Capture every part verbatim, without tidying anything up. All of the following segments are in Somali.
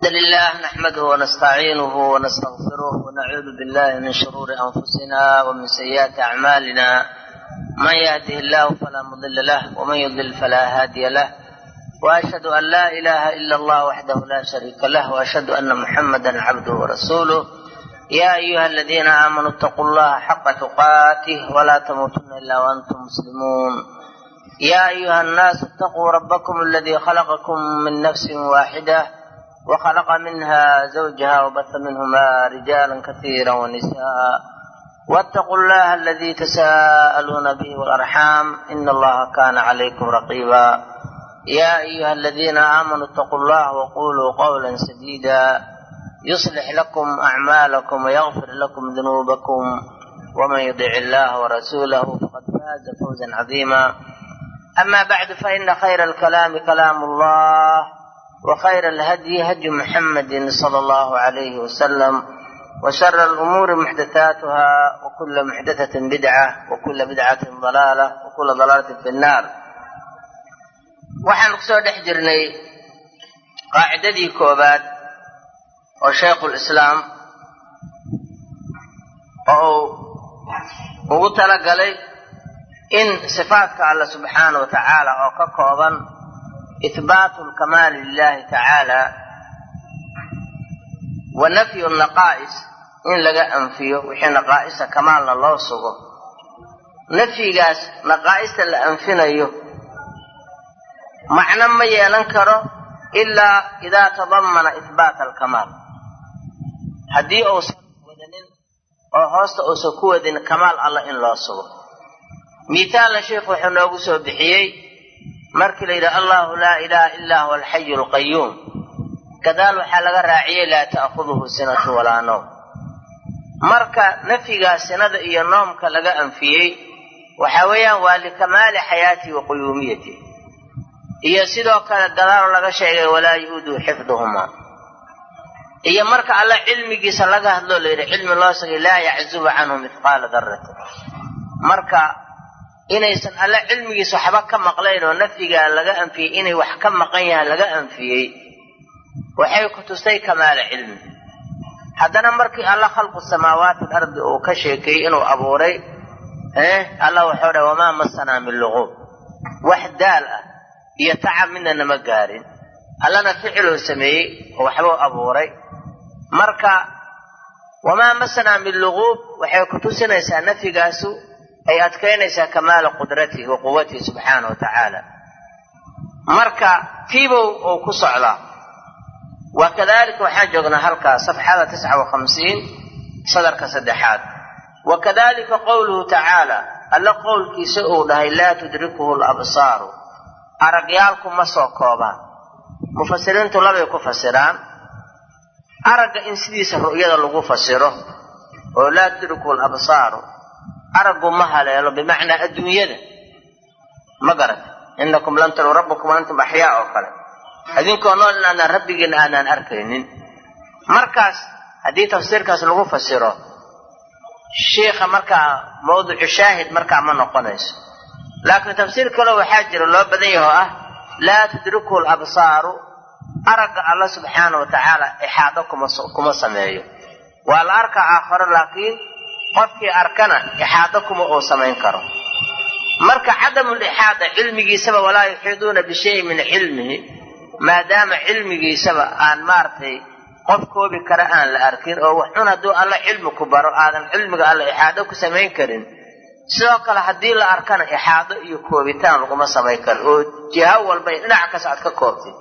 الحمد لله نحمده ونستعينه ونستغفره ونعوذ بالله من شرور أنفسنا ومن سيئات أعمالنا. من يهده الله فلا مضل له ومن يضلل فلا هادي له، وأشهد أن لا إله إلا الله وحده لا شريك له، وأشهد أن محمدا عبده ورسوله. يا أيها الذين آمنوا اتقوا الله حق تقاته ولا تموتن إلا وأنتم مسلمون. يا أيها الناس اتقوا ربكم الذي خلقكم من نفس واحدة وخلق منها زوجها وبث منهما رجالا كثيرا ونساء، واتقوا الله الذي تساءلون به والأرحام إن الله كان عليكم رقيبا. يا أيها الذين آمنوا اتقوا الله وقولوا قولا سديدا يصلح لكم أعمالكم ويغفر لكم ذنوبكم، ومن يطع الله ورسوله فقد فاز فوزا عظيما. أما بعد، فإن خير الكلام كلام الله، وخير الهدي هدي محمد صلى الله عليه وسلم، وشر الأمور محدثاتها، وكل محدثة بدعة، وكل بدعة ضلالة، وكل ضلالة في النار. waxaan kusoo dhex jirnay qaacidadii koobaad oo Sheikhul Islaam oo ugu talagalay in sifaadka Allah subhanahu wa ta'ala oo ka kooban إثبات الكمال لله تعالى ونفي النقائص إن لقى أنفيه وحين نقائص كمال الله سبحانه. نفي قاس نقائص الأنفنا يه معنى ما ينكره إلا إذا تضمن إثبات الكمال. هدي أوصل ودنين أو هاست أوسكوا دين كمال الله إن الله سبحانه. مثال الشيخ وحنا وسوا بحيي markii la yiraahdo Allahu la ilaha illa huwa al-hayyul qayyum, kadaal waxa laga raaciyay la ta'khudhuhu sinatu wala nawm. marka nafiga sinada iyo noomka laga anfiyay waxa weeyaan waa li kamaal hayati wa quyumiyati, iyo sidoo kale gadaal laga sheegay wala yuudu hifdhuhuma. iyo marka alla cilmigiisa laga hadlo leeyahay cilmi loo sagay la ya'zubu anhu mithqala dharratin, marka inaysan alla cilmigiisa waxba ka maqleen oo nafiga laga anfiyay inay wax ka maqan yahay laga anfiyay waxay ku tusay kamaal cilmi. haddana markii alla khalqu samaawaati wal ardi oo ka sheekay inuu abuuray eh alla wuxuu dhahay wama masana min lughub, wax daal ah iyo tacab midna ma gaarin. allana ficiluu sameeyay oo waxba abuuray, marka wama masana min lughub waxay ku tusinaysaa nafigaasu ay adkaynaysaa kamaal qudratihi wa quwwatihi subhanahu wa ta'ala. marka tiibo oo ku socda wakadalika waxaan joognaa halka safxada tisa wa khamsiin sadarka saddexaad. wakadalika qawluhu ta'ala, alla qawlkiisa uu dhahay la tudrikuhu al-absar, aragyaalku ma soo koobaan. mufassiriintu labay ku fasiraan aragga in sidiisa ru'yada lagu fasiro oo la tudrikuhu al-absar aragu ma haleelo bimacna adduunyada ma garad innakum lan taru rabbakum wa antum ahyaa oo kale adinkoo nool inaan rabbigiina aanan arkaynin. markaas haddii tafsiirkaas lagu fasiro sheekha markaa mawduucu shaahid markaa ma noqonayso, laakiin tafsiir kale waxaa jira loo badan yahay ah laa tudriku al-absaaru, araga Allah subhanahu wa ta'ala ixaado kuma kuma sameeyo. waa la arkaa aakhiro, laakiin qofkii arkana ixaado kuma oo samayn karo. marka cadamul ixaada cilmigiisaba walaa yuxiiduna bi shay min ilmihi, maadaama cilmigiisaba aan maartay qof koobi kara aan la arkin oo waxun hadduu alla cilmi ku baro aadan cilmiga alla ixaado ku samayn karin, sidoo kale haddii la arkana ixaado iyo koobitaan laguma samayn karo oo jiha walba dhinac kasta aad ka koobtid.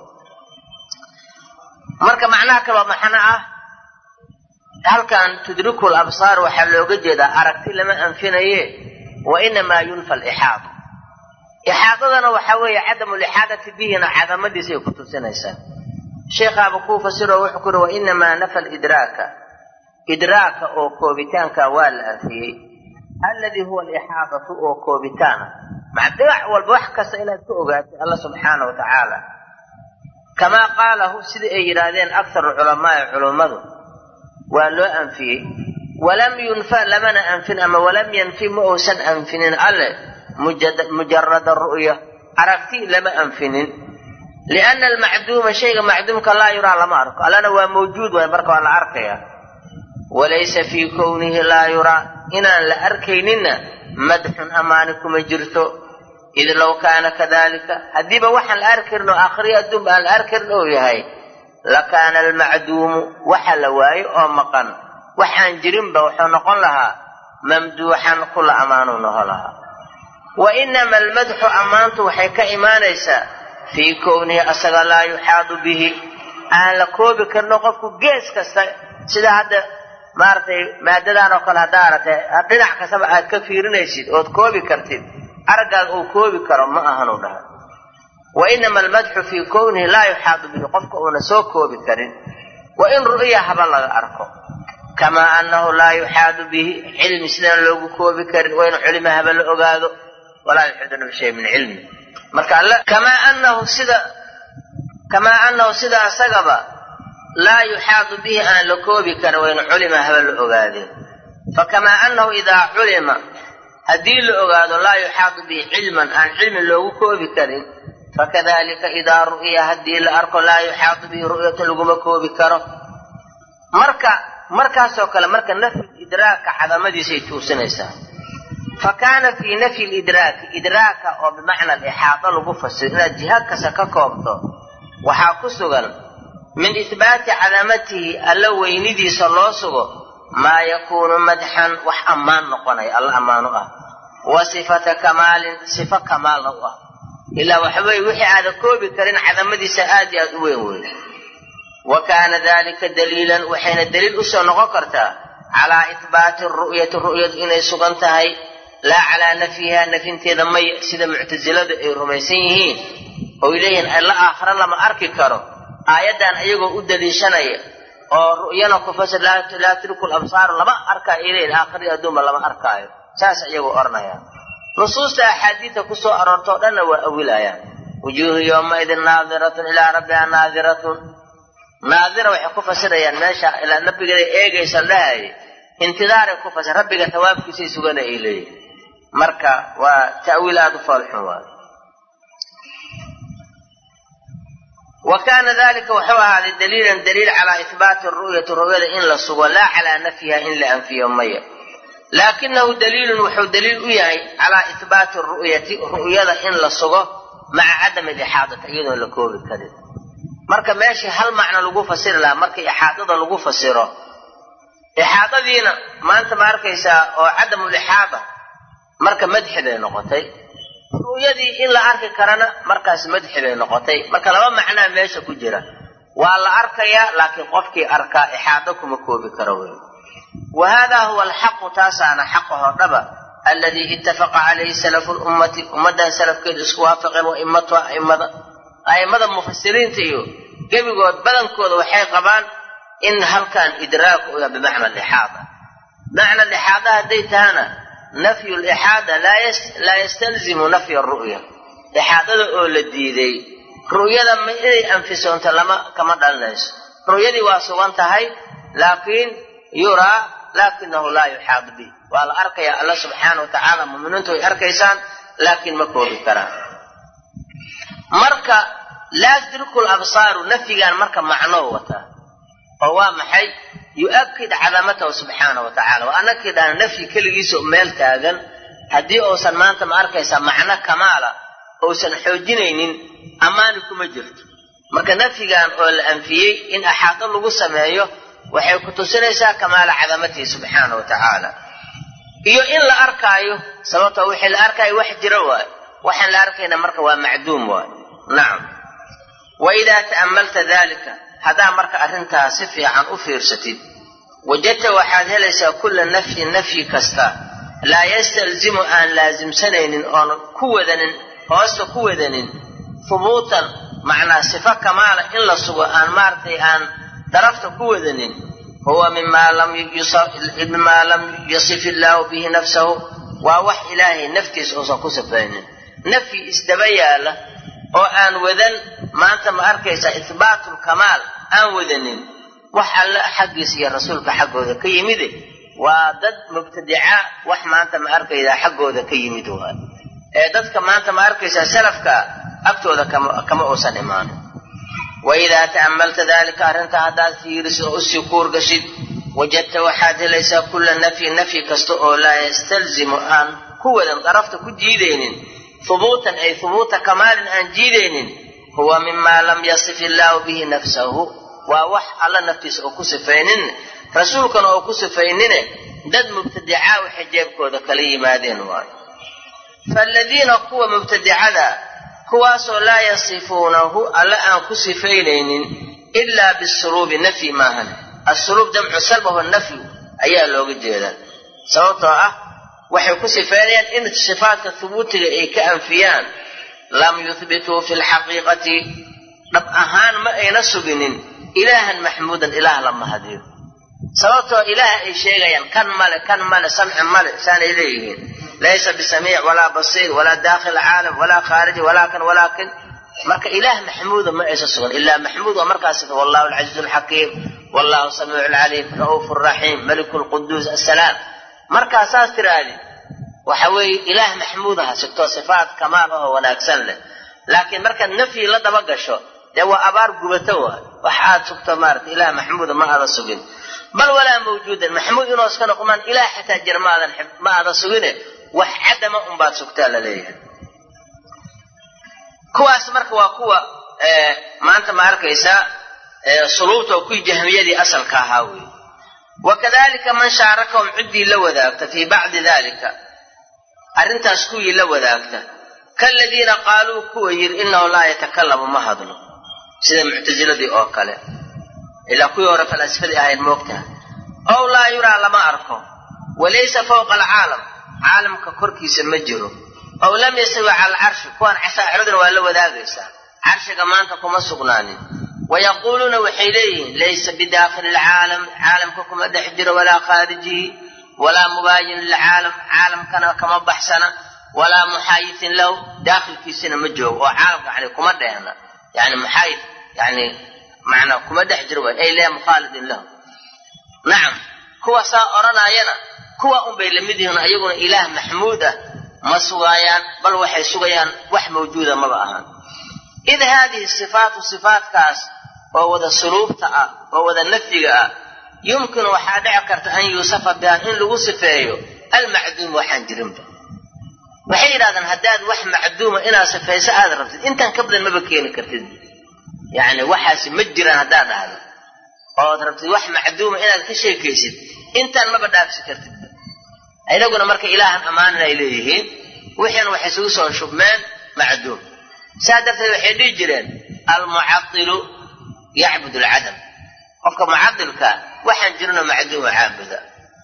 marka macnaha kale maxana ah halkan tudriku al-absar waxa looga jeedaa aragti lama anfinaye wa inma yunfa al-ihad. ihadadana waxa weeye cadamu al-ihadati bihina cadamadiisa ku tusinaysaa. sheekh abu ku fasiro wuxuu ku wa inma nafa al-idraka, idraka oo koobitaanka waa la anfiyay, alladhi huwa al-ihadatu oo koobitaana macdaac walba wax kasta inaad ku ogaato Allah subhanahu wa ta'ala, kama qaalahu sida ay yiraahdeen akthar ulamaa culimadu waa loo anfiyay. walam yunfa lamana anfin ama walam yanfi muusan anfinin alle mujarrad ar-ru'ya, aragti lama anfinin. lianna almacduuma shayga macduumka laa yuraa lama arko allana waa mawjuud waay marka waa la arkaya walaysa fii kownihi laa yuraa inaan la arkayninna madxun amaani kuma jirto id low kaana kadalika haddiiba waxaan la arkarin oo aakhiriya adduunba aan la arkarin oo yahay lakaana almacduumu waxa la waayo oo maqan waxaan jirinba wuxuu noqon lahaa mamduuxan kula ammaanuu noqon lahaa wa inama almadxu ammaantu waxay ka imaanaysaa fii kownihi asaga laa yuxaadu bihi aan la koobi karno qofku gees kasta sida hadda maaragtay maadadan oo kale haddaa aragtay dhinac kastaba aad ka fiirinaysid ood koobi kartid aragaaga uu koobi karo ma ahanu dhaha wa inama almadxu fii kownihi laa yuxaadu bihi qofka uuna soo koobi karin wa in ru'ya haba laga arko kamaa annahu laa yuxaadu bihi cilmi sidaan loogu koobi karin waa in culima haba la ogaado walaa yuxiduna bishay min cilmi marka alla kamaa annahu sida kamaa annahu sida asagaba laa yuxaadu bihi aan la koobi karin waa in culima haba la ogaadeen fakamaa annahu idaa culima haddii la ogaado laa yuxaadu bihi cilman aan cilmi loogu koobi karin fakadalika idaa ru'ya haddii la arko laa yuxaadu bihi ru'yatan laguma koobi karo marka markaasoo kale marka nafyi idraaka cadamadiisay tuusinaysaa fa kaana fii nafyi lidraaki idraaka oo bimacna alixaada lagu fasiro inaad jiha kasta ka koobto waxaa ku sugan min ihbaati cadamatihi alla weynidiisa loo sugo maa yakuunu madxan wax ammaan noqonaya alla ammaan u ah wa sifata kamaalin sifa kamaalna u ah ilaa waxaweye wixii aada koobi karin cadamadiisa aad iyo aad u weyn wey wa kaana dalika daliilan waxayna daliil usoo noqon kartaa calaa ihbaati ru'yati ru'yadu inay sugan tahay laa calaa nafyiha nafinteeda may sida muctasiladu ay rumaysan yihiin oy leeyihiin alla aakhare lama arki karo aayaddan iyagoo u daliishanaya oo ru'yana ku fasir laa tudriku labsaaru lama arkaayo ilayl aakhiri adduunba lama arkaayo saas iyagoo oranayaan nusuusta axaadiida ku soo aroortoo dhanna waa awilayaan wujuuhu yowmaidin naadiratun ilaa rabbiha naadiratun naadira waxay ku fasirayaan meesha ilaa nabigeeda eegaysa dhahaye intidaaray ku fasir rabbiga tawaabkiisay sugana ay leeyihin marka waa ta'wiil aada u foolxun waayo wa kaana dalika wuxuu ahaaday daliilan daliil calaa ihbaati ru'yati ru'yada in la sugo laa calaa nafyiha in la anfiyo maya laakinahu daliilun wuxuu daliil u yahay calaa ihbaati ru'yati ru'yada in la sugo maca cadami alixaadati iyadoon la koobi karin marka meeshii hal macno lagu fasiri lahaa markii ixaadada lagu fasiro ixaadadiina maanta ma arkaysaa oo cadamulixaada marka madxi bay noqotay ru'yadii in la arki karana markaas madxi bay noqotay marka laba macnaa meesha ku jira waa la arkayaa laakiin qofkii arkaa ixaado kuma koobi karo wey wa haadaa huwa alxaqu taasaana xaqahoo dhaba alladii ittafaqa calayhi salafu lummati ummaddan salafkeedu isku waafaqeen wa immatuha a'immada a'immada mufasiriinta iyo gebigood badankooda waxay qabaan in halkan idraaku uya bimacna alixaada macna alixaada hadday tahana nafyu lixaada laa yastalzimu nafya aru'ya ixaadada oo la diiday ru'yada ma inay anfisoonto lama kama dhalinayso ru'yadii waa sugan tahay laakiin yuraa laakinahu laa yuxaadu bih waa la arkayaa alla subxaana wa tacaala muminiintu way arkaysaan laakiin ma koobi karaan marka laa tudriku labsaaru nafyigaan marka macnoo wataa oo waa maxay yu-akid cadamatahu subxaana wa tacala waa anakii dhaana nafyi keligiisa meel taagan haddii uusan maanta ma arkaysaa macno kamaala uusan xoojinaynin ammaani kuma jirto marka nafyigan oo la anfiyey in axaado lagu sameeyo waxay ku tusinaysaa kamaala cadamatihi subxaana wa tacaala iyo in la arkaayo sababtoo wixii la arkaayo wax jira waayo waxaan la arkayna marka waa macduum waayo nacam wa idaa ta'ammalta dalika haddaa marka arrintaa si fiican u fiirsatid wajadta waxaad helaysaa kulla nafyin nafyi kasta laa yastalzimu aan laasimsanaynin oon ku wadanin hoosta ku wadanin hubuutan macnaa sifo kamaala in la sugo aan maaragtay aan darafta ku wadanin huwa mimaa lam yasif illaahu bihi nafsahu waa wax ilaahay naftiisa uusan ku sifaynin nafyi isdaba yaala oo aan wadan maanta ma arkaysaa ihbaatul kamaal aan wadanin wax alle xaggiisa iyo rasuulka xaggooda ka yimide waa dad mubtadica wax maanta ma arkaysaa xaggooda ka yimid waay ee dadka maanta ma arkaysaa salafka agtooda kama uusan imaanin. waidaa ta'ammalta dalika arrinta haddaad fiiriso oo usii kuurgashid wajadta waxaad helaysaa kulla nafyi nafyi kasta oo laa yastalzimu aan ku wadan darafta ku jiidaynin hubuutan ay hubuuta kamaalin aan jiidaynin huwa mimaa lam yasif illaahu bihi nafsahu waa wax alla naftiisa oo ku sifaynin rasuulkana oo ku sifaynine dad mubtadicaa waxay jeebkooda kala yimaadeen waayo. faaladiina kuwa mubtadicada kuwaasoo laa yasifuunahu alla aan ku sifaynaynin ilaa bisuluubi nafyi maahan. asuluub jamcu salbahu nafyu ayaa looga jeedaa sababtoo ah waxay ku sifaynayaan in sifaadka hubuutiga ay ka anfiyaan lam yuthbituu fi lxaqiiqati dhab ahaan ma ayna suginin ilaahan maxmuudan ilaah la mahadiyo sababtoo ilaah ay sheegayaan kan male kan male samci male saanay leeyihiin laysa bisamiic walaa basiir walaa daakhil caalam walaa khaariji walaa kan walaa kan marka ilaah maxmuuda ma aysa sugan ilaa maxmuud waa markaas wallahu alcaziizu alxakiim wallahu samiicu alcaliim ra'uufu raxiim maliku lquduus assalaam markaasaas tiraahdi waxa weeye ilaah maxmuudaha sugtoo sifaat kamaal ahoo wanaagsan leh laakiin markaad nafyi la daba gasho dee waa abaar gubato waay wax aad sugto maarata ilaah maxmuuda ma aada sugin bal walaa mawjuudan maxmuud inoo iska noqmaan ilaah xataa jir maadan ma aada sugine wax cadama unbaad sugtaa la leeyahay. kuwaas marka waa kuwa maanta ma arkaysaa suluubta oo kuwii jahmiyadii asalka ahaa wey. wakadalika man shaarakahum ciddii la wadaagta fii bacdi dalika arrintaas kuwii la wadaagta kaladiina qaaluu kuwa yiri inahu laa yatakalamu ma hadlo sida muctasiladii oo kale ilaa kuwii hore falaasifadii ahayd moogtaha ow laa yuraa lama arko walaysa fawqa alcaalam caalamka korkiisa ma jiro ow lam yastawi cala alcarshi kuwaan casaaciraduna waa la wadaagaysaa carshiga maanta kuma sugnaanin wayaquuluuna waxay leeyihiin laysa bidaakhili alcaalam caalamka kuma dhex jiro walaa khaarijihi walaa mubaayin lilcaalam caalamkana kama baxsana walaa muxaayitin lahu daakhilkiisina ma joogo oo caalamka yani kuma dheehna yani muxaayid yani macnaa kuma dhex jiro way ay laa mukhaalidin lahu. nacam kuwa saa odhanaayana kuwa unbay lamid yihiin ayaguna ilaah maxmuud ah ma sugaayaan bal waxay sugayaan wax mawjuuda maba ahaan. id haadihi sifaatu sifaatkaas oo wada suluubta ah oo wada nafyiga ah yumkinu waxaa dhici karta an yuusafa biha in lagu sifeeyo almacduum waxaan jirinba. waxay yidhahdaan haddaad wax macduuma inaad sifayso aad rabtid intaan ka badan maba keeni kartid yani waxaasi ma jiraan haddaad dhahdo ood rabtid wax macduuma inaad ka sheekaysid intaan maba dhaafsi kartid. inaguna marka ilaahan ammaanan ay leeyihiin wixiina waxay isugu soo shubmeen macduum. saa darteed waxay dhihi jireen almucadilu yacbud alcadam qofka mucadilka waxaan jirino macduuma caabuda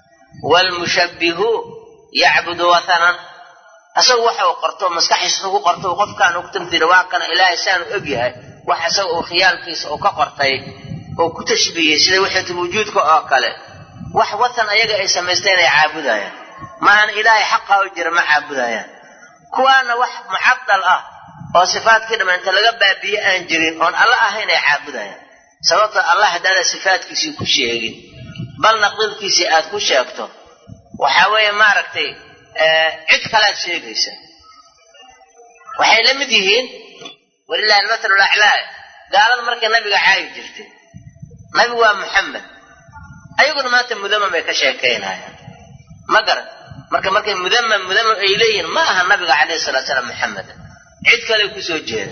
waalmushabbihu yacbudu wathanan asagu waxa uu qorto maskaxiisa ugu qorto qofkaan ugu tamtira waa kana ilaahay saan u ogyahay wax asaga uu khiyaalkiisa uu ka qortay oo ku tashbiihiyey sida wixii wujuudka oo kale wax wathan ayaga ay samaysteen ay caabudayaan maahan ilaahay xaqa u jira ma caabudayaan. kuwaana wax mucadal ah oo sifaadkii dhammaanta laga baabiye aan jirin oon alla ahayn ay caabudayaan sababta allah haddaada sifaadkiisii ku sheegin bal naqdilkiisii aad ku sheegto waxaa weeye maaragtay cid kalaad sheegaysa. waxay la mid yihiin walilahi almathalu laclaa gaalada markay nabiga caayi jirtay nabigu waa muxamed ayaguna maanta mudamam ay ka sheekaynayaan ma garan marka markay mudamam mudamam ay leeyihiin ma aha nabiga calayhi salatu salaam muxameda cid kale ku soo jeeda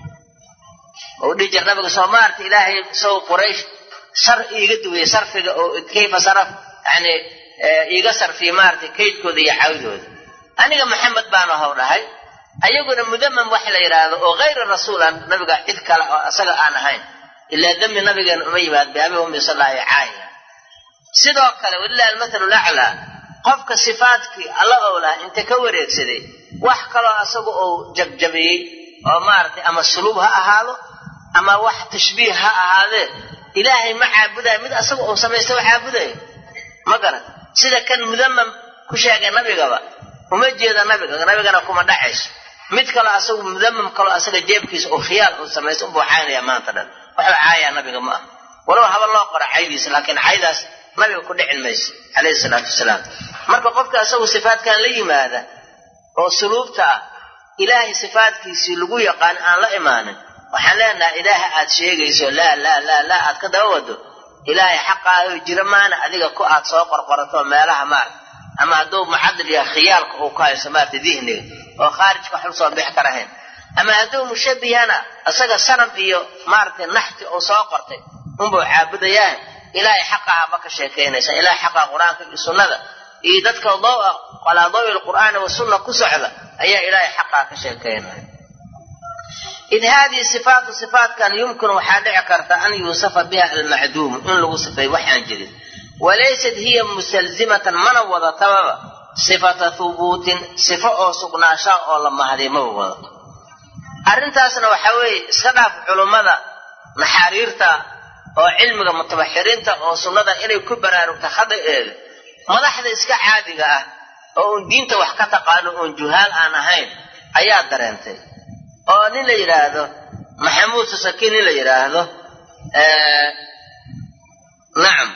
oo dhihi jir nabiga soo maarta ilaahay soo quraysh shar iiga duway sarfiga oo kayfa saraf yani iiga sarfi maarta kaydkooda iyo caawidooda aniga maxamed baan ahaw dhahay ayaguna mudamam wax la yiraahdo oo ghayr rasuulan nabiga cid kale oo asaga aan ahayn ilaa dami nabigeena uma yimaad baabi ummi sallallahu alayhi sidoo kale walillahi almathalu laclaa qofka sifaadkii alla owlaa inta ka wareegsaday wax kaloo asaga oo jabjabiyey oo maartay ama suluub ha ahaado ama wax tashbiih ha ahaadee ilaahay ma caabudayo mid asaga oo samaystay wax caabudayo ma garan sida kan mudamam ku sheegay nabigaba uma jeeda nabiga nabigana kuma dhacayso mid kale asagu mudamam kale asaga jeebkiisa oo khiyaal oo samaystay buu caynaya maanta dhan waxa caaya nabiga ma aha walaw haba loo qora caydiisa laakiin caydaas nabiga ku dhicin mayso calayhi salaatu wasalaam. marka qofka asagu sifaadkan la yimaada oo suluubta ah ilaahay sifaadkiisii lagu yaqaan aan la imaanin waxaan leenahay ilaaha aad sheegayso laa laa laa laa aad ka dawado ilaahay xaqaayo jira maana adiga ku aad soo qorqorato meelaha maar ama hadduu mucaddil ya khiyaalka uu ka hayso maarta dihniga oo khaarijka xul soo bix karahayn ama hadduu mushabbihana asaga sanam iyo maarta naxti oo soo qortay unbuu caabudayaan ilaahay xaqaha ma ka sheekeynaysa ilaahay xaqa quraanka iyo sunnada iyo dadka doo'a qalaadooy quraanka iyo sunna ku socda ayaa ilaahay xaqaha ka sheekeynaya إذ هذه صفات صفات كان يمكن وحادع كرت أن يوصف بها المعدوم إن لو صفي وحي جديد وليست هي مستلزمة من وضطبب صفة ثبوت صفة أو سقناشاء أو لما هذه موضة أرنتاسنا وحوي سنف علماء نحاريرتا أو علم متبحرين أو سنة إلي كبرار وتخضئ ملاحظة إسكا عادقة أو دينتا وحكتا قالوا أن جهال أنا هين أيات درينتي oo nin la yiraahdo maxamuud sakin la yiraahdo ee naam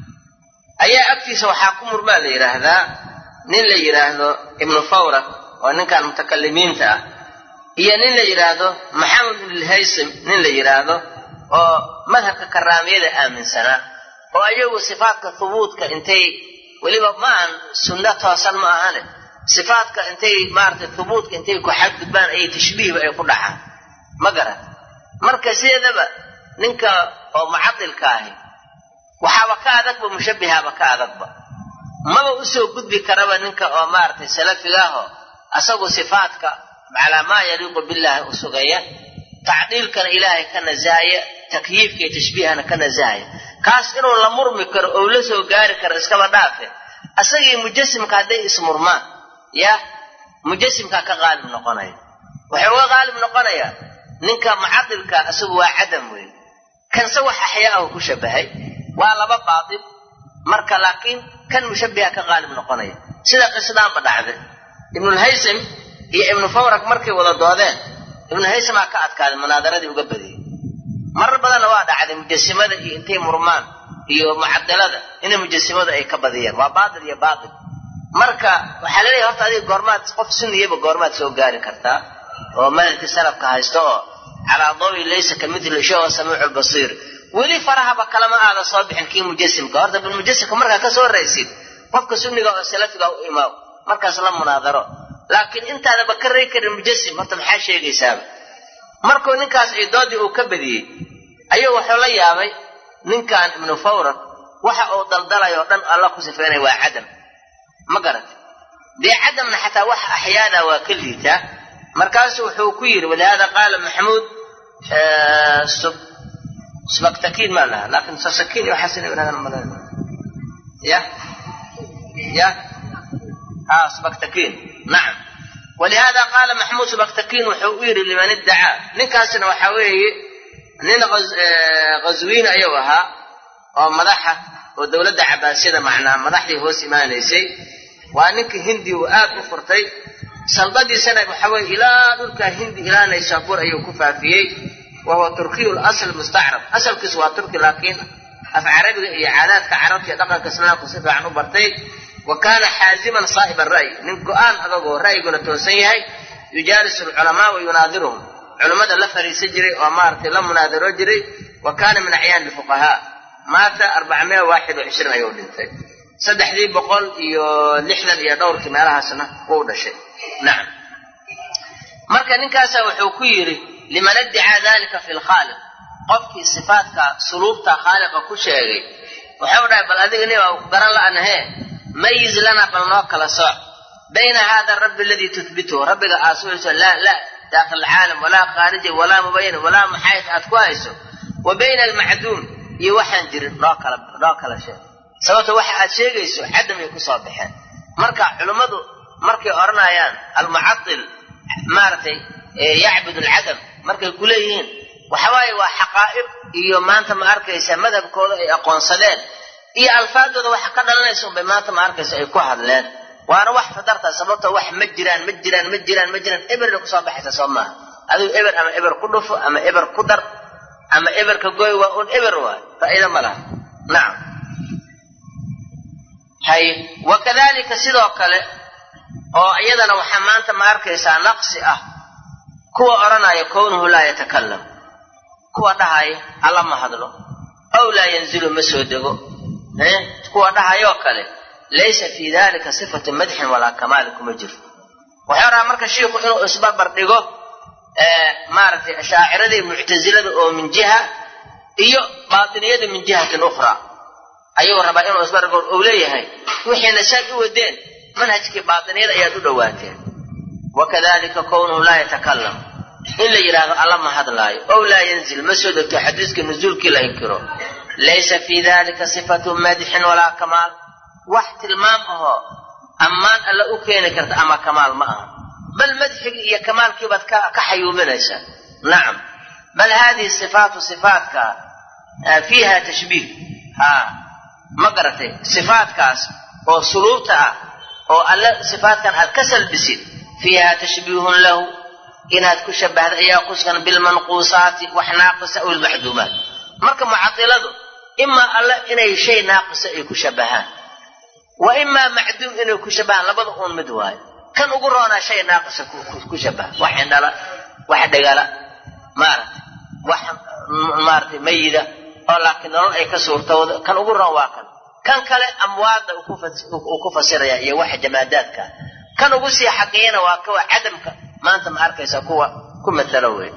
ayaa agtiisa waxa ku murmaa la yiraahdaa nin la yiraahdo ibn fawra oo ninkan mutakallimiinta ah iyo nin la yiraahdo maxamed ibn al-haysam nin la yiraahdo oo madhabka karaamiyada aaminsana oo ayagu sifaadka thubuutka intay waliba maan sunnah toosan ma ahane صفاتك انتي مارت الثبوت انتي كو حد بان اي تشبيه اي ku dhaca ma garan marka sideedaba ninka oo mucaddilka ah waxa ka adag ba mushabbiha ba ka adag ba ma u soo gudbi karaba ninka oo maartay salafiga ah asagu sifaatka ala ma yariqu billahi usugaya ta'dilka ilaahi kana zaaya takyifka tashbiihana kana zaaya kaas inuu la murmi karo oo la soo gaari karo iska dhaafe asagii mujassimka haday ismurmaan يا مجسم كا غالب نقنايا وحو غالب نقنايا نينكا معطلك اسوا عدم وين كان سوى احياءه كشبهي ولا باطل marka laakiin kan mushabbiha ka غالب noqonaya sida qisdaan badacday ibn al-haysam iyo ibn fawrak markay wada doodeen ibn al-haysam ka adkaaday munaadaradi uga badiyay mar badan waa dhacday mujassimada iyo intay murmaan iyo mucaddalada inay mujassimada ay ka badiyeen waa baadil iyo baadil marka waxa la leeyahay horta adiga goormaad qof sunniyaba goormaad soo gaari kartaa oo malka salafka haysto ala dawi laysa kamithli shaw sami'u basir wali faraha ba kalama aada soo bixin kii mujassimka horta bil mujassimka marka ka soo raysid qofka sunniga oo salafiga u imaam markaas la munaadaro laakiin intaada ba ka reey karin mujassim horta maxaa sheegaysaa markuu ninkaas ay doodi uu ka badiyay ayuu wuxuu la yaabay ninkan ibn fawra waxa uu daldalayo dhan Allah ku sifeynay waa cadam ما قرأت دي عدم حتى وح أحيانا وكليتا مركز وحوكير ولهذا قال محمود آه سب سبكتكين ما لها لكن سسكين يحسن من هذا الملان يا يا آه سبكتكين نعم ولهذا قال محمود سبكتكين وحوير لمن ادعى نكاسنا وحوي ننغز آه غزوين أيوها ومضحة ودولة عباسية معنا مدحدي هو سيمانيسي وانك هندي وآد وفرتي سلطدي سنة محاول إلى ذلك هندي إلى نيسابور أيو كفافيي وهو تركي الأصل المستعرب أصل كسوة تركي لكن أفعربي إعانات كعرب يدقى كسنة قصيفة عنه برتي وكان حازما صائب الرأي ننقآن أغاقه الرأي قلت وسيهي يجالس العلماء ويناظرهم علماء اللفري سجري ومارتي لم مناظر جري وكان من أعيان الفقهاء مات أربعمائة وواحد وعشرين يوم دنتي صدح ذي بقول يو لحنا يا دور كمالها سنة قودة شيء نعم مركا نكاسا وحوكيري لمن ادعى ذلك في الخالق قفك صفاتك سلوبك خالق كشيري وحاول بل أذيني وقرن لأنه ميز لنا بالنوك لصع بين هذا الرب الذي تثبته ربك آسوه لا لا داخل العالم ولا خارجي ولا مبين ولا محايث أتكوائسه وبين المعدوم iyo waxaan jirin loo kala loo kala sheeg sababta waxa aad sheegayso xadam ay ku soo baxeen marka culimadu markay oranayaan al mu'attil maartay yaabud al adam markay ku leeyihiin waxa waaye waa xaqaa'iq iyo maanta ma arkaysa madhabkooda ay aqoonsadeen iyo alfaadooda waxa ka dhalanayso bay maanta ma arkaysa ay ku hadleen waana wax fadarta sababta wax ma jiraan ma jiraan ma jiraan ma jiraan eber ku soo baxaysa Soomaa adigu eber ama eber ku dhufo ama eber ku dar أما إبر كجوي وأن إبر واي فإذا ملا نعم هاي وكذلك سيدوكله أو أيضا وحمانت ما أركيسا نقص أه كوا أرنا يكونه لا يتكلم كوا دهاي الله ما هدلو أو لا ينزل مسوده كوا دهاي يوكله ليس في ذلك صفة مدح ولا كمال كمجر وحيرها مركز الشيخ إنه أسباب بردقه مارتي أشاعرة معتزلة أو من جهة إيو باطنية من جهة أخرى أيوة ربا إنه أسباب بردقه أوليه هاي وحين نشاء ودين منهجك باطنية أيادو دواتين وكذلك كونه لا يتكلم إلا يرى الله ما هذا لا أو لا ينزل مسودة حديثك نزول كلا ينكره ليس في ذلك صفة مدح ولا كمال واحد المامه أمان ألا أكين كرت أما كمال معه بل مدح يا كمال كيف كحيو منسا نعم بل هذه الصفات صفات فيها تشبيه ها مقرتي صفات كاس أو سلوتها أو ألا صفات كان الكسل بسيط فيها تشبيه له إنها تكشبه هذا قصة بالمنقوصات وحناقصة أو المحذومات مركب معطلة إما ألا إنه شيء ناقص يكشبهان وإما معدوم إنه كشبهان لبضعون مدواي كان أقولنا شيء ناقص كشبه واحد لا واحد قال مارت واحد مارت ميدة ولكن الله يكسر توض كان أقولنا واقع كان كلا أموات وكوفة سرية يا واحد جمادات كان كان أقول سي حقينا وكوا عدم ما أنت معرف يسقوا كم مثلوه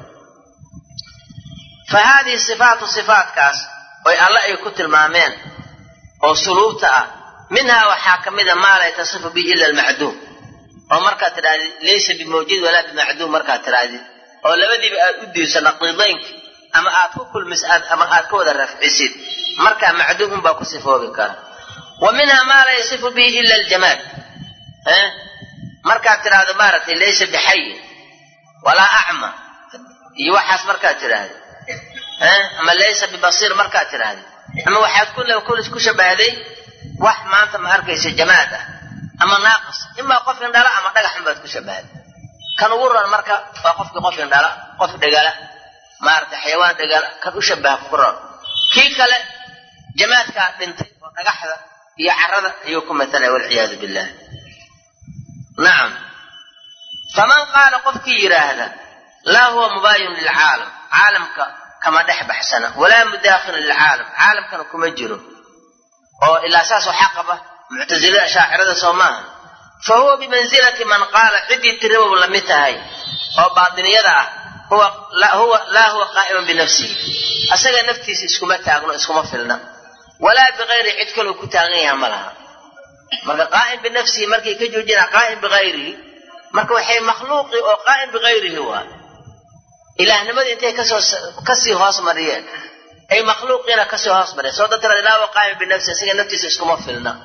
فهذه الصفات صفات كاس والله يكتب المامين أو سلوتها منها وحاكم إذا ما لا يتصف به إلا المعدوم أو مركة ترادي ليس بموجود ولا بمعدوم مركة ترادي أو لبدي بأدي سنقيضين أما أعطوا كل مسألة أما أعطوا ذا الرفع يصير مركة معدوم باكو صفه بك ومنها ما لا يصف به إلا الجمال ها مركة ترادي مارتي ليس بحي ولا أعمى يوحس مركة ترادي ها أما ليس ببصير مركة ترادي أما واحد كله كل كشبه هذه واحد ما أنت ما أركيس الجمادة أما ناقص إما قف دلا أما دقة حمد كشبه كان ورا المركة وقف قف دلا قف دقلا ما أرت حيوان دقلا كان أشبه قرر كي كلا جماد كان بنت دقة حذا هي عرض يكون مثلا والعياذ بالله نعم فمن قال قف كي هذا لا هو مباين للعالم عالم كما دحب حسنة ولا مداخل للعالم عالم كانوا كمجروا أو إلى أساس حقبة معتزلة أشاعرة صومان فهو بمنزلة من قال عدي تربو لمتهاي أو باطنية هو لا هو لا هو قائم بنفسه أسأل نفتي اسكمتها أقول اسكم فلنا ولا بغير عدكل وكتاغيها ملها مركا قائم بنفسه مركا كجوجنا قائم بغيره مركا وحي مخلوقي أو قائم بغيره هو إله نمد انتهي كسي هاس مريان أي مخلوقنا كسي هاس مريان سوى ترى لا وقائم بنفسه أسأل نفتي اسكم فلنا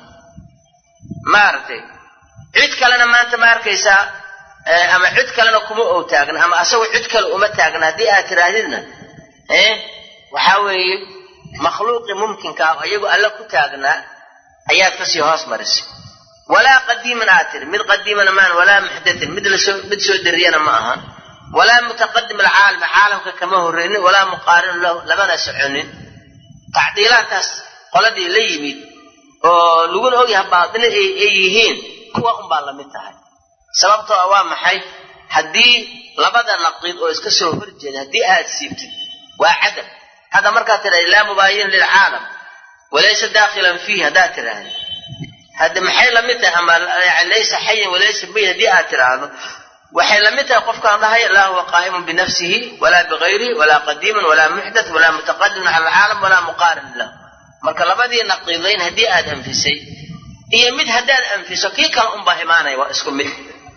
مارتي عدك لنا ما أنت ماركيسا أما عدك لنا كمو أو تاغنا أما أسوي عدك الأمة تاغنا دي آتراهدنا إيه وحاول مخلوق ممكن كاو أيقو ألا كتاغنا أيات كسي هاس مرسي ولا قديم آتر مد قديم مان ولا محدث مد سو دريانا معها ولا متقدم العالم عالم كما هو الرين ولا مقارن له لمن سعنين تعديلات قلدي ليميد oo lagu ogyahay baadina ay yihiin kuwa un baa la mid tahay sababtoo ah waa maxay hadii labada naqiid oo iska soo horjeeda hadii aad siibtid waa cadam hada marka tira ila mubayin lil aalam walaysa dakhilan fiha hada tiraahdo hada maxay la mid tahay ama laysa hayy walaysa bi hadii aad tiraahdo waxay la mid tahay qofka dhahay la huwa qaa'imun bi nafsihi wala bi ghayrihi wala qadiman wala muhdath wala mutaqaddim ala al aalam wala muqarin lahu marka labadii naqiidayn hadii aad anfisay iyo mid hadaan anfiso kii kale un baa iimaanay waa isku mid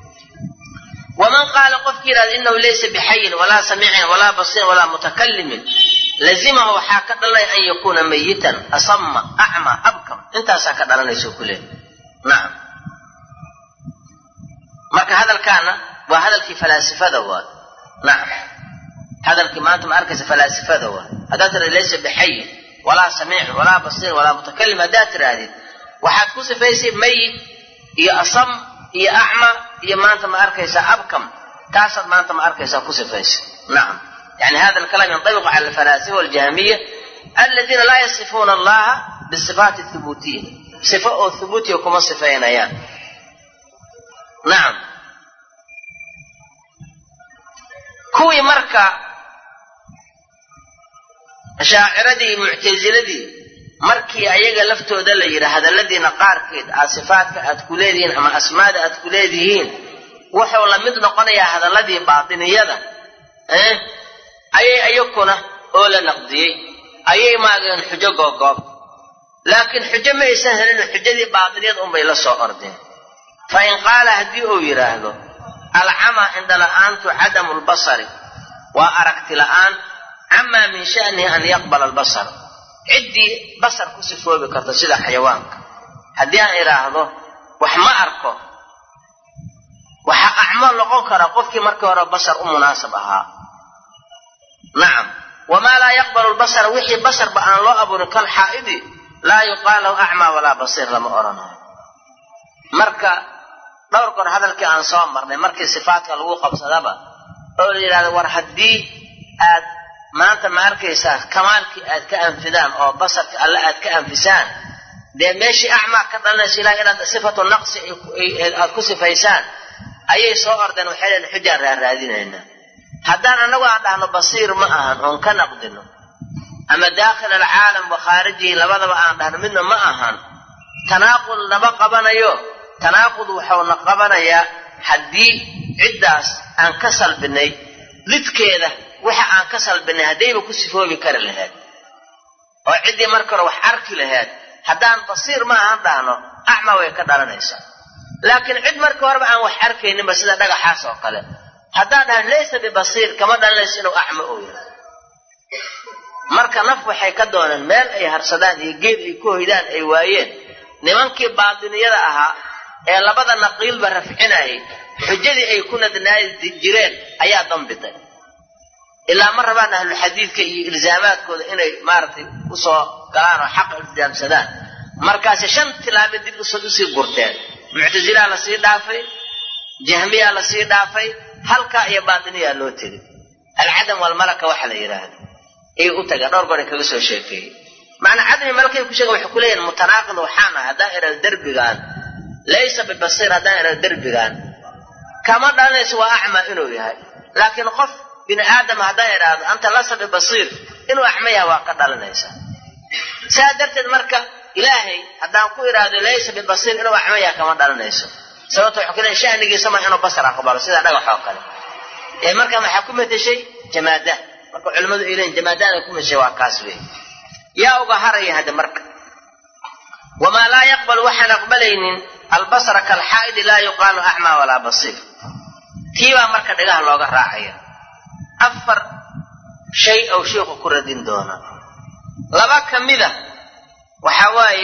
waman qala qof kiraad innahu laysa bihayyin wala sami'in wala basirin wala mutakallimin lazimahu haka dalay an yakuna mayitan asamma a'ma abkam inta sa ka dhalanayso kule na'am marka hadalkaana waa hadalkii falaasifada waa na'am hadalkii maanta ma arkaysa falaasifada waa hadaa tira laysa bihayyin ولا سميع ولا بصير ولا متكلم ذات رادي واحد كوسفيسي ميت يا أصم يا أعمى يا ما أنت ما أركيسا أبكم كاسد ما أنت ما أركيسا كوسفيسي نعم يعني هذا الكلام ينطبق على الفلاسفة والجهمية الذين لا يصفون الله بالصفات الثبوتية صفة الثبوتية وكما صفين أيام نعم kuwii marka ashaaciradii mu'taziladii markii ayaga laftooda la yiri hadaladiina qaarkeed asifaadka aad ku leedihiin ama asmaada aad ku leedihiin wuxuu la mid noqonayaa hadaladii baatiniyada eh ayay ayakuna oo la naqdiyay ayay maageen xujo googoob laakiin xujo ma aysan helin xujadii baatiniyada un bay la soo ordeen fa in qaala hadii uu yiraahdo al'ama inda la'antu adamu al-basari wa arakti la'an amma min sha'ni an yaqbala al-basar عدي بصر كسفوا بكرت سيدا حيوانك هدي أن يراهضه وحما أركو وحا أعمال لغوكرا قفك مركورا بصر أم مناسبها نعم وما لا يقبل البصر وحي بصر بأن الله أبو كالحائدي لا يقال أعمى ولا بصير لما أرانا مركا دوركن هذا الكي أنصام مرني مركي صفاتك الوقع بصدابة أولي لهذا ورحدي آد ما أنت ما أركيسان كمالك أد كأنفدان أو بصرك ألا أد كأنفسان ده ماشي أعمى كذا شيء لا إلا صفة النقص الكسف فيسان أي صور ده نحل الحجر الرادين هنا حدانا نوع عندنا بصير معهن أن كنقدنه أما داخل العالم وخارجه لبضب عندنا منه معهن تناقض نبقى بنا يو تناقض وحول نقبنا يا حدي عداس أن كسل بني لد كده waxa aan ka salbinay hadayba ku sifoobi kar lahayd oo cidii markore wax arki lahayd hadaan basiir ma aan dhaano acma way ka dhalanaysaa laakiin cid marka horba aan wax arkaynin sida dhagaxaas oo kale hadaan aan leeysa bi basiir kama dhalanayso inuu acma oo yahay marka naf waxay ka doonaan meel ay harsadaan iyo geed ay ku hoydaan ay waayeen nimankii baadiniyada ahaa ee labada naqiil ba rafcinay xujadii ay ku nadnaay jireen ayaa dambiday إلا مرة بان أهل الحديث كي إلزامات كود إني مارتي وصو قالوا حق الإلزام سدان مركز شن تلابد دي الأسدوسي قرتين معتزلة على سيد دافي جهمية على سيد دافي هلكا يباطنية اللوتري العدم والملكة وحل إيران إيه أتاقى نور قولي كغسو شيء فيه معنى عدم الملكة يكشيك وحكولين متناقض وحانا دائرة الدربغان ليس ببصير دائرة الدربغان كما دانا يسوى أعمى إنو يهي لكن قف بن آدم هذا يراد أنت لست ببصير إنه أحميها وقد لنيسا سادرت المركة إلهي هذا أنكو إراد ليس ببصير إنه أحميها كما لنيسا سوف حكينا شأنك سمع إنه بصر أقبال سيدا دقوا حوقنا إيه مركة ما حكومة شيء جمادة مركة علماء إلين جمادان يكون الشواء كاسبه يا أغهري هذا مركة وما لا يقبل وحن أقبلين البصر كالحائد لا يقال أعمى ولا بصير كيوا مركة دقاه لوغة راعية أفر شيء أو شيء كردين دونا لبا كمدة وحواي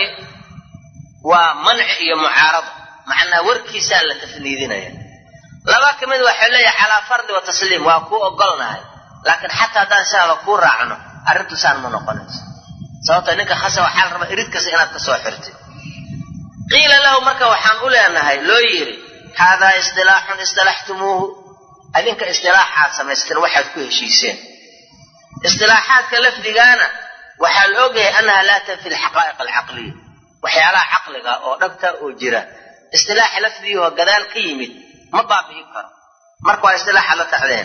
ومنع يا معارضة معنا وركي سالة تفنيدنا يعني. لبا كمدة وحلية على فرد وتسليم وأكو أقلنا هاي لكن حتى دان سالة كو راعنا أردت سال منقنس سوات إنك خسوا حال ربا إريد كسينات كسوا حرتي قيل له مركا وحان أولي أن هاي لو يري هذا اصطلاح اصطلحتموه أذنك اصطلاحات سميستر واحد كل شيء اصطلاحات كلفظيانا وحال أوجه أنها لا تنفي الحقائق العقلية وحيالها عقلك أو نبتة أو جرا اصطلاح لفظي وقدان قيمة ما باب يكفر مركوا اصطلاح على تعلين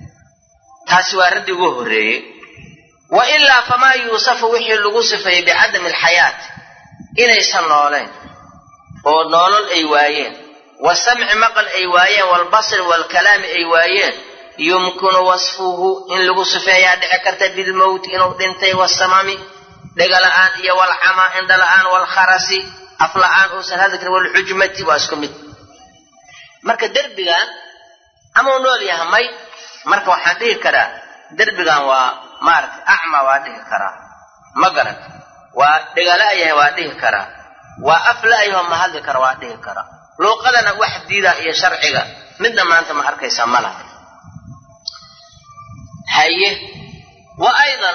تاسوا ردي وهري وإلا فما يوصف وحي اللغوصفه بعدم الحياة إلى يسنولين ونولل أيوايين والسمع مقل أيوايين والبصر والكلام أيوايين يمكن وصفه إن لغوصفه يدعكرت بالموت إنه دنتي والسمامي لقلعان إيا والعمى عند الآن والخرسي أفلعان أوسر هذا والحجمة وأسكمت مركا دربغان أما نول يا همي مركا وحاده كرا دربغان ومارك أعمى واده كرا مقرد ودقلاء واده كرا وأفلأ يهم هذا كرا واده كرا لو قلنا واحد ديدا إيا شرعيغا مدنا ما أنت ما أركيسا ملك هايه وأيضا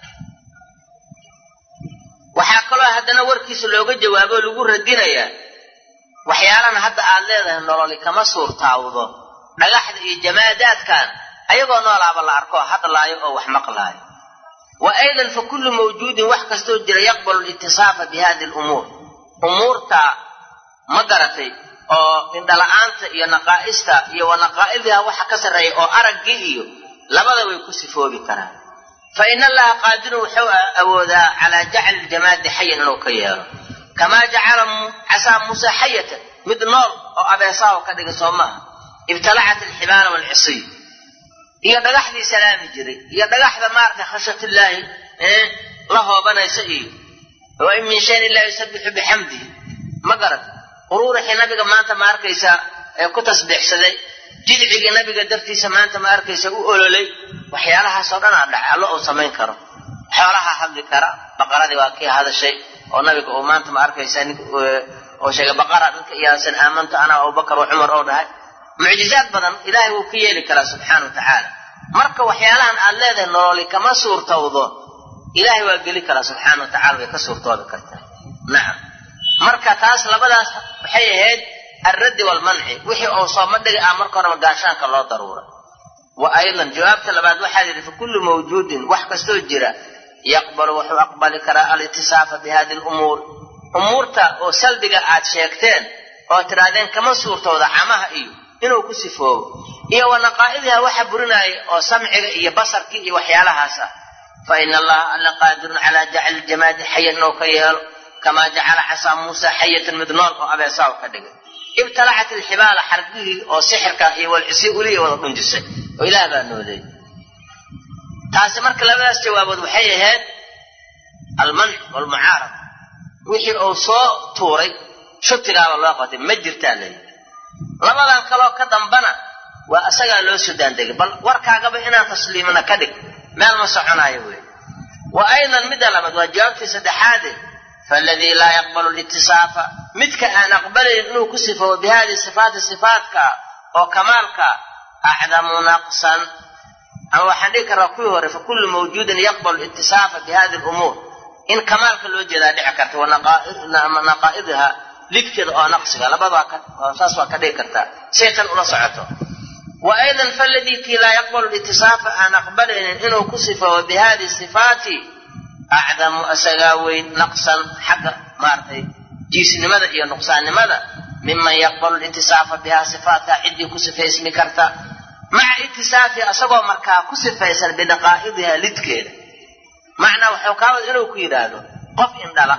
وحاكلوا هدنا وركيس لوغا جوابه لوغو ردينيا waxyaalana hadda aad leedahay nolol kama suurtaawdo dhagaxda iyo jamaadaadkan ayagoo noolaaba la arko hadlaayo oo wax maqlaayo wa aydan fa kullu mawjudin wax kasto jira yaqbalu al-ittisafa bi hadhihi al-umur umurta magaratay oo indalaanta iyo naqaa'ista iyo wanaqaa'idha waxa ka sareeyo oo araggi iyo labada way ku sifoobi karaan. fa inna allaha qaadirun wuxuu awoodaa calaa jacli ljamaadi xayan inuu ka yeelo kamaa jacala casaa muusa xayatan mid nool oo abeesaaho ka dhiga soo maaha. ibtalacat alxibaala waalcisiy iyo dhagaxdii salaami jiray iyo dhagaxda maaragtay khashyatillaahi la hoobanaysa iyo wa in min shayin illaa yusabbixu bixamdihi ma garat quruurixii nabiga maanta ma arkaysaa ee ku tasbiixsaday jidcigii nabiga dartiisa maanta ma arkaysa u ololay waxyaalahaasoo dhan aa dhacay allo uu samayn karo. xoolaha hadli kara baqaradii waa kii hadashay oo nabiga uu maanta ma arkaysa oo sheegay baqara dadka iyaasan aamanto ana abubakar wa cumar oo dhahay. mucjizaad badan ilaahay wuu ka yeeli karaa subxaana wa tacaala. marka waxyaalahan aad leedahay nololi kama suurtowdo ilaahay waa geli karaa subxaana wa tacala way ka suurtoobi kartaa. nacam marka taas labadaas waxay ahayd alraddi waalmanci wixii uu sooma dhigi ah marka horeba gaashaanka loo daruura. wa aydan jawaabta labaad waxaa yidhi fa kullu mawjuudin wax kastoo jira yaqbalu wuxuu aqbali karaa alitisaafa bi hadi lumuur umuurta oo salbiga aad sheegteen oo tirahdeen kama suurtooda camaha iyo inuu ku sifoobo iyo wa naqaa'idiha waxa burinaaya oo samciga iyo basarkii iyo waxyaalahaas ah. fa ina allaha alla qaadirun calaa jacli ljamaadi xayan inuu ka yeelo kamaa jacala casaa muusa xayatan mid nool oo abeesaa u ka dhigay. ibtalacat alxibaala xargihii oo sixirka iyo walcisi uliya wada dhunjisay oo ilaah baa nooday. taasi marka labadaas jawaabood waxay ahayd almanc waalmucaarada wixii uu soo tuuray shutigaaba loo qatay ma jirtaa layidhi. labadan kaloo ka dambana waa asagaa loo soo daandegay bal warkaagaba inaan tasliimana ka dhig meel ma soconaayo wey. wa aydan midda labaad waa jawaabtii saddexaade faaladii laa yaqbalu litisaafa midka aan aqbalayn inuu ku sifoobo bihadii sifaati sifaatka oo kamaalka acdamu naqsan ama waxaan dhihi karaa kuwii hore fa kullu mawjuudin yaqbalu litisaafa bihadi lumuur in kamaalka loo jeedaa dhici karta wa naqaa'idiha lidkeeda oo naqsiga labada saas waa ka dhigi kartaa saytan ula socoto. wa aydan faaladii kii laa yaqbalu litisaafa aan aqbalaynin inuu ku sifoobo bihadii sifaati acdamu asagaa weyn naqsan xagga maaragtay jiisnimada iyo nuqsaannimada miman yaqbalu litisaafa bihaa sifaatkaa ciddii ku sifaysmi karta maca itisaafi asagoo markaa ku sifaysan binaqaa'idiha lidkeeda. macnaa waxuu kaa wada inuu ku yidhaahdo qof indhala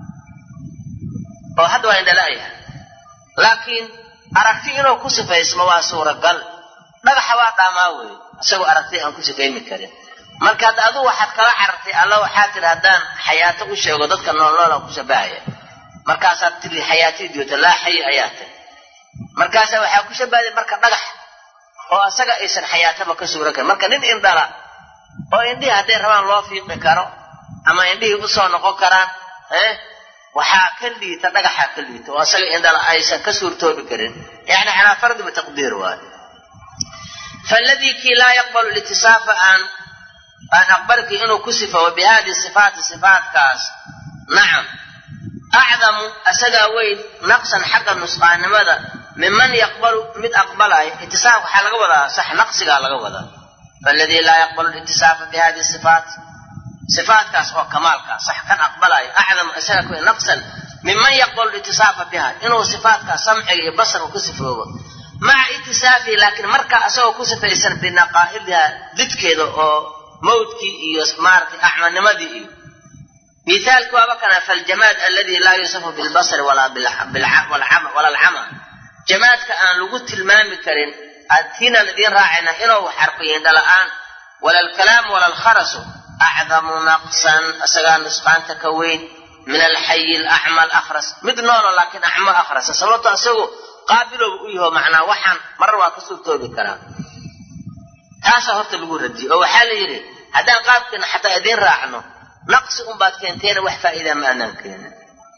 oo hadda waa indhala yahay laakiin aragti inuu ku sifaysmo waa suuragal. dhagaxa waa dhaamaa weeye isagoo aragti aan ku sifaymi karin. marka hadda aduu waxaad kala carartay alla waxaa tiri haddaan xayaato u sheego dadka noolnoola ku shabahaya markaasaad tiri xayaatii joogta laa xayi ayaa tiri markaasaa waxaa ku shabahday marka dhagax oo asaga aysan xayaataba ka suuran karin. marka nin indhala oo indhihii hadday rabaan loo fiiqi karo ama indhihii usoo noqon karaan eh waxaa ka liita dhagaxaa ka liita oo asaga indhala aysan ka suurtoobi karin yani calaa fardi bitaqdiir waayo. faaladii kii laa yaqbalu litisaafa aan aan aqbalkii inuu ku sifoobo bihadii sifaati sifaatkaas nacam acdamu asagaa weyn naqsan xagga nusqaannimada miman yaqbalu mid aqbalaya itisaaf waxaa laga wadaa sax naqsigaa laga wadaa. faaladii laa yaqbalu litisaafa bihadii sifaat sifaatkaas oo kamaalkaa sax kan aqbalaya acdamu asagaa weyn naqsan miman yaqbalu litisaafa biha inuu sifaatkaas samciga iyo basarka ku sifoobo maca itisaafihi laakiin markaa asagoo ku sifaysan binaqaa'idiha didkeeda oo mawdkii iyo maaragtay acmanimadii iyo mithaalki waaba kana faljamaad alladii laa yusafu bilbasari wala alcama jamaadka aan lagu tilmaami karin adtiinaan idiin raacayna inuu xarfiyo indhala-aan wala alkalaamu wala alkharasu acdamu naqsan asagaa nusqaanta ka weyn min alxayi alacma alakhras mid noolo laakiin acmo akhrasa sababto isagu qaabilooba u yaho macnaa waxaan marar waa ka suurtoobi karaa. taasaa horta lagu radiyey oo waxaa la yidhi haddaan qaabkeena xataa idiin raacno naqsi unbaad keenteena wax faa'iidaa ma aanaan keenin.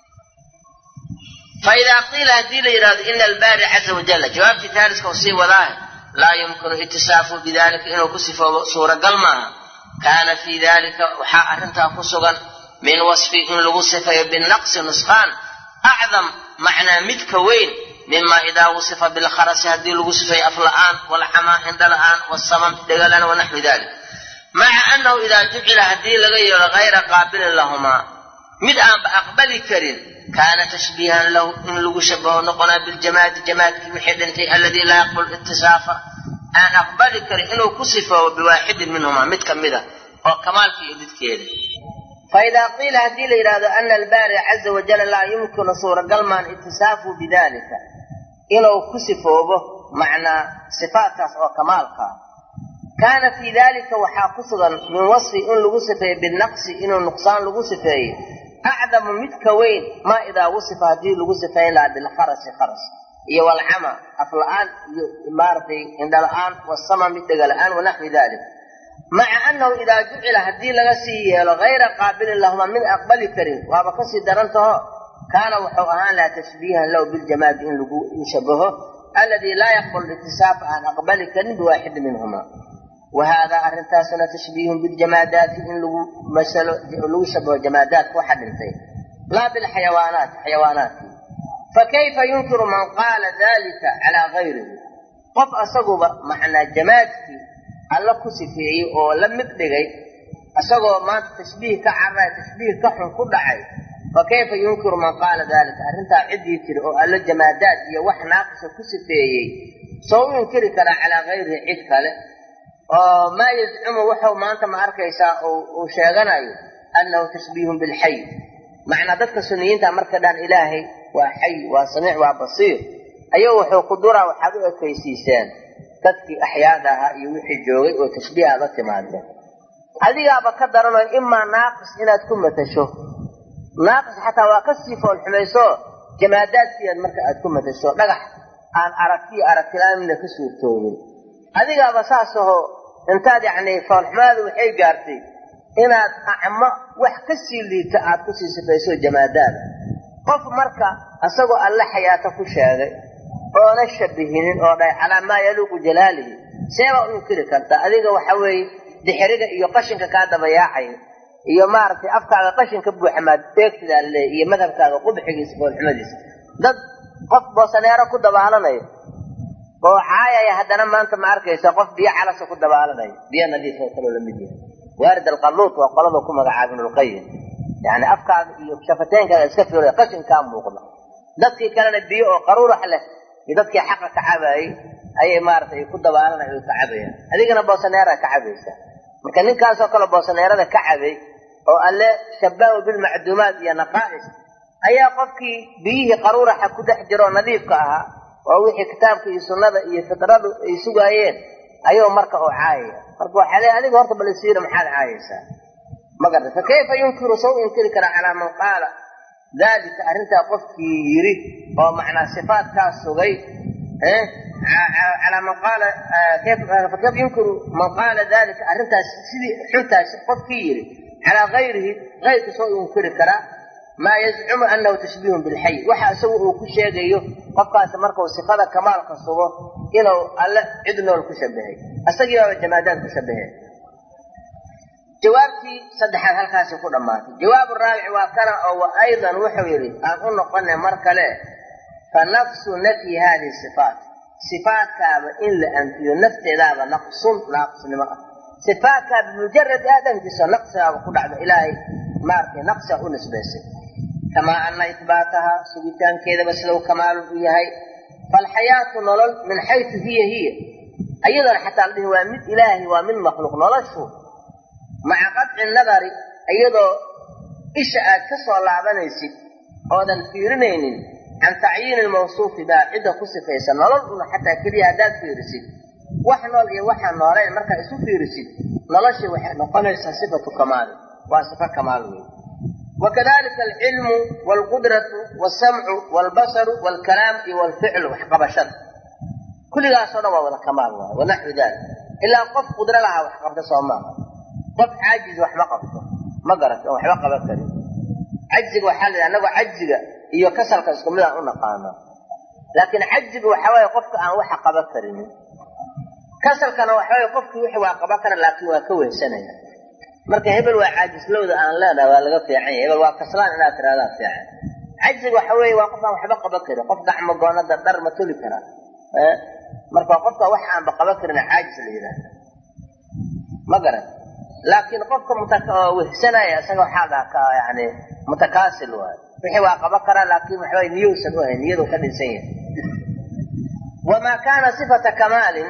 fa idaa qiila haddii la yidhahdo ina albaari caza wajalla jawaabtii taaliska u sii wadaahe laa yumkinu itisaafu bidalika inuu ku sifoobo suuragal maaha kaana fii dalika waxaa arrintaa ku sugan min wasfi in lagu sifayo binaqsi nusqaan acdam macnaa midka weyn mima idaa wusifa bilkharasi haddii lagu sifayo afla-aan walcamaa indhala-aan wasamam dhegalaan wanaxwi dalik maca annahu idaa jucila haddii laga yeelo hayra qaabilin lahumaa mid aanba aqbali karin kaana tashbiihan lahu in lagu shabaho noqonaa biljamaadi jamaadkii wixii dhintay alladii laa yaqbal itisaafa aan aqbali karin inuu ku sifoobo biwaaxidin minhumaa mid ka mida oo kamaalkii iyo didkeeda. faidaa qiila haddii la yidhaahdo ana albaari caza wajalla laa yumkinu suuragalmaan itisaafu bidalika inuu ku sifoobo macnaa sifaatkaas oo kamaalkaa kaana fii dalika waxaa ku sugan min wasfi in lagu sifeeyo binaqsi inuu nuqsaan lagu sifeeyo acdamu mid ka weyn maa idaa wasifa haddii lagu sifeyn lahaa bilkharasi kharas iyo walcama afla-aan iyo maaragtay indhala-aan wasamami dhega-la-aan wanaxwi dalik maca annahu idaa jucila haddii laga sii yeelo hayra qaabilin lahuma mid aqbali karin waaba kasii darantaho kaana wuxuu ahaan lahaa tashbiihan lahu biljamaadi in lagu shabaho alladii laa yaqbal itisaaf aan aqbali karin biwaaxidi minhuma wahaadaa arrintaasuna tashbiihun biljamaadaati in lagu masalo lagu shabaho jamaadaadka waxa dhintay laa bilxayawaanaat xayawaanaadkii fakayfa yunkiru man qaala dalika calaa gayrihi qof asaguba macnaa jamaadkii alla ku sifeeyey oo la mid dhigay isagoo maanta tashbiih ka carray tashbiih ka xun ku dhacay fakayfa yunkiru man qaala dalika arrintaa ciddii tiri oo alla jamaadaad iyo wax naaqisa ku sifeeyey soo u inkiri karaa calaa gayrihi cid kale oo maa yazcumu wuxuu maanta ma arkaysaa uu sheeganayo annahu tashbiihun bilxay macnaa dadka suniyiinta marka dhaan ilaahay waa xay waa samiic waa basiir ayuu wuxuu ku duraa waxaad u ekaysiiseen dadkii axyaada ahaa iyo wixii joogay oo tashbiihaad la timaadeen adigaaba ka daranoo imaa naaqis inaad ku matasho naaqis xataa waa ka sii foolxumayso jamaadaadkiiaad marka aad ku matasho dhagax aan aragtiyo aragtilaamina ka suurtoobin adigaaba saasahoo intaad yacni foolxumaadu waxay gaartay inaad acmo wax ka sii liita aad ku sii sifayso jamaadaada qof marka isagoo alle xayaato ku sheegay oona shabihinin oo dhahay calaa maa yaluuqu jalaalihi seebaa u inkiri kartaa adiga waxa weeye dixiriga iyo qashinka kaa dabayaacay iyo maaragtay afkaaga qashinka buuxa maad beegtidaa laleeya iyo madhabkaaga qubxigiisa foolxumadiisa dad qof boosaneero ku dabaalanayo oo caayaya haddana maanta ma arkaysa qof biyo calasa ku dabaalanayo biyo nadiif oo kaloo lamid yahay waarid alqalluut waa qolada ku magacaaba ibnulqayim yani afkaaga iyo shafateenkaaga iska fiiraya qashinkaa muuqda dadkii kalena biyo oo qaruurax leh iyo dadkii xaqa ka cabaayey ayay maaragtay ku dabaalanay oo ka cabayaan adigana boosaneera ka cabaysa marka ninkaasoo kale boosaneerada ka cabay oo alle shabbaahu bilmacduumaat iyo naqaa'is ayaa qofkii biyihii qaruuraxa ku dhex jiro nadiifka ahaa oo wixii kitaabka iyo sunnada iyo fitradu ay sugaayeen ayuu marka oo caayaya marka waxaa leeyahay adiga horta bal isiira maxaad caayaysaa ma garta fa kayfa yunkiru soo inkiri karaa calaa man qaala dalika arrintaa qofkii yiri oo macnaa sifaatkaas sugay calaa man qaala fa kayfa yunkiru man qaala dalika arrintaas sidii xuntaas qofkii yiri calaa gayrihi gayrka soo inkiri karaa maa yazcumu annahu tashbiihun bilxay waxa isagu uu ku sheegayo qofkaasi markuu sifada kamaalka sugo inuu alle cid nool ku shabahay isagii baaba jamaadaad ku shabahay jawaabtii saddexaad halkaasi ku dhammaatay jawaabu raabici waa kana oo wa aydan wuxuu yidhi aan u noqonay mar kale fa nafsu nafyi haadihi sifaat sifaatkaaba in la anfiyo nafteedaaba naqsun naaqsnimo ah sifaatkaa bimujarad aadankiisa naqsigaaba ku dhacda ilaahay maaragtay naqsiga u nisbaysay kamaa ana itbaataha sugitaankeedaba sidau kamaalun u yahay faalxayaatu nolol min xaytu hiya hiya ayadoona xataa la dhihi waa mid ilaahi waa mid makhluuq noloshu maca qadci nadari iyadoo isha aad ka soo laabanaysid oodan fiirinaynin can tacyiini lmawsuufi baa cidda ku sifaysa nolol una xataa keliya haddaad fiirisid wax nool iyo waxaan noolayn markaa isu fiirisid noloshii waxay noqonaysaa sifatu kamaali waa sifo kamaal wey wakadalika alcilmu waalqudratu waalsamcu waalbasaru waalkalaam iyo waalficlu waxqabashada kulligaasoo dhan waa wada kamaal waay wanaxwi dalik ilaa qof qudro lahaa wax qabta soo maaha qof caajiz wax ma qabto ma garata oo waxba qaban karin cajziga waxaa la yidhaha annagoo cajziga iyo kasalka isku mid aan u naqaano laakiin cajziga waxaa waaye qofka aan waxa qaban karinin kasalkana waxaa waaye qofkii wixii waa qaban kara laakiin waa ka wehsanaya marka hebel waa caajislowda aan leenahay waa laga fiican yahay hebel waa kaslaan inaad tiraahdaa fiican cajziga waxa weeye waa qof aan waxba qaban karin qof gacmo goonada dhar ma toli karaa marka qofka wax aanba qaban karin caajis la yidhaahda ma garan laakiin qofka mutawehsanaya isaga waxaa dhaha yani mutakaasil waay wixii waa qaban karaa laakiin waxbay niyousan u ahayn niyadu ka dhinsan yahay wamaa kaana sifata kamaalin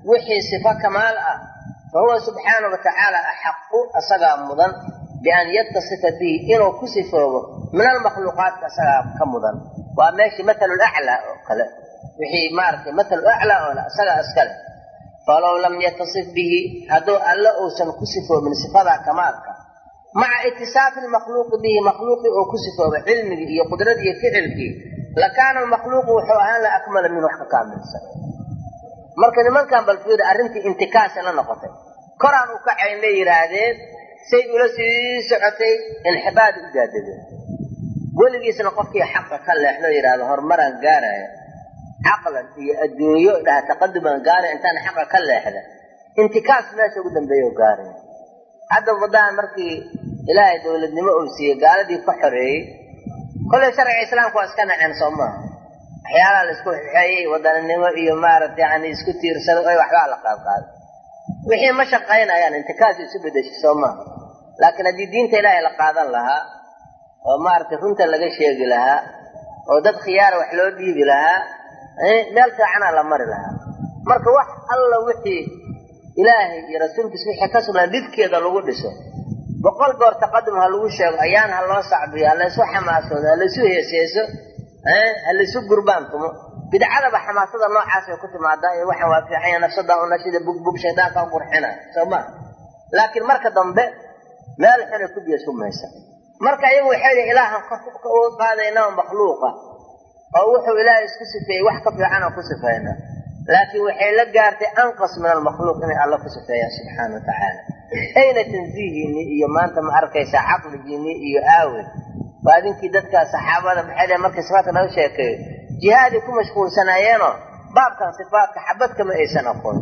وحي صفة كمال فهو سبحانه وتعالى أحق أصغى مضن بأن يتصف به إنه كسفه من المخلوقات أصغى كمضن وماشي مثل الأعلى وحي مارك مثل الأعلى ولا أصغى أسكال فلو لم يتصف به هدو ألا أوسن كسفه من صفة كمالك مع اتصاف المخلوق به مخلوق أو كسفه بعلمه وقدرته فعله لكان المخلوق وحوهان لا أكمل منه حق كامل marka nimankan bal fiir arintii intikaas la noqotay quraan uu ka cayn leeyahay say ula sii socotay inxibaad u gaadhay waligiisna qofkii xaq ka leexdo yiraahdo hormaran gaaraya aqlan iyo adduunyo dhaha taqaduman gaaraya intaan xaq ka leexda intikaas meesha ugu dambeeyo gaaray hadda wadaan markii ilaahay dawladnimo uu siiyay gaaladii ka xoreeyay kullu sharci islaamku iska naceen Soomaa waxyaalaha la isku xixeeyay wadanimo iyo maarad yaani isku tiirsado ay waxba la qaad wixii ma shaqaynayaan intikaas isu bedeshay Soomaa laakiin hadii diinta ilaahay la qaadan lahaa oo maarad runta laga sheegi lahaa oo dad khiyaar wax loo dhiibi lahaa ee meel fiican la mari lahaa marka wax alla wixii ilaahay iyo rasuulkiisa wixii ka sugan didkeeda lagu dhiso boqol goor taqadum ha lagu sheego ayaan ha loo sacbiyo la soo xamaasado la soo heeseeso ee hal isu gurbaantumo bidcada ba xamaasada noocaas ay ku timaadaan ee waxa waa fiican nafsada oo nashida bug bug shaydaanka qurxina Sooma laakiin marka dambe meel xire ku biyo sumaysa marka ayagu waxay ilaahan qofka oo qaadayna makhluuqa oo wuxuu ilaahay isku sifeeyay wax ka fiican oo ku sifeeyna laakiin waxay la gaartay anqas min al-makhluuq in Allah ku sifeeyo subhanahu wa ta'ala ayna tanziihini iyo maanta ma arkaysa aqligiini iyo aawid baadinkii dadka saxaabada maxay markay sifaadka laga sheekay jihaad ku mashquulsanaayeen baabkan sifaadka xabad kama aysan aqoon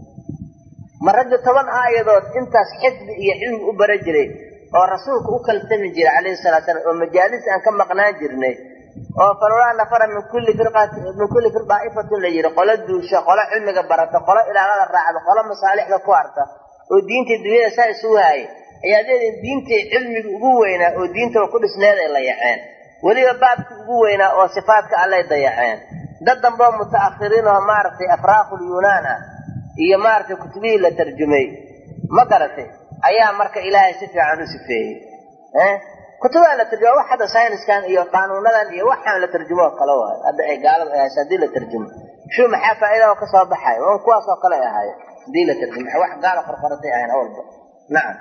marada toban aayadood intaas xifd iyo cilmi u bara jiray oo rasuulku u kaltami jiray kaleey salaatan oo majaalis aan ka maqnaan jirnay oo farwaa nafara min kulli firqati min kulli firqa'ifatin la yiri qolad duusha qola cilmiga barata qola ilaalada raacda qola masaalixda ku arta oo diinta dunyada saa isu haay ayaadeen diinta cilmiga ugu weynaa oo diinta ku dhisneeday la yaqaan waliba baabka ugu weynaa oo sifaadka Allah dayaceen dad dambe mutaakhiriin oo maartay afraaqul yunaana iyo maartay kutubii la tarjumay ma garatay ayaa marka ilaahay si fiican u sifeeyay ee kutuba la tarjumo wax hada science kan iyo qaanuunadan iyo waxaan la tarjumo kala waa hada ay gaalada ay hadii la tarjumo shuu maxaa faa'iido ka soo baxay oo kuwaas oo kale ahay hadii la tarjumo wax gaal qarqaratay ahayn awalba nacam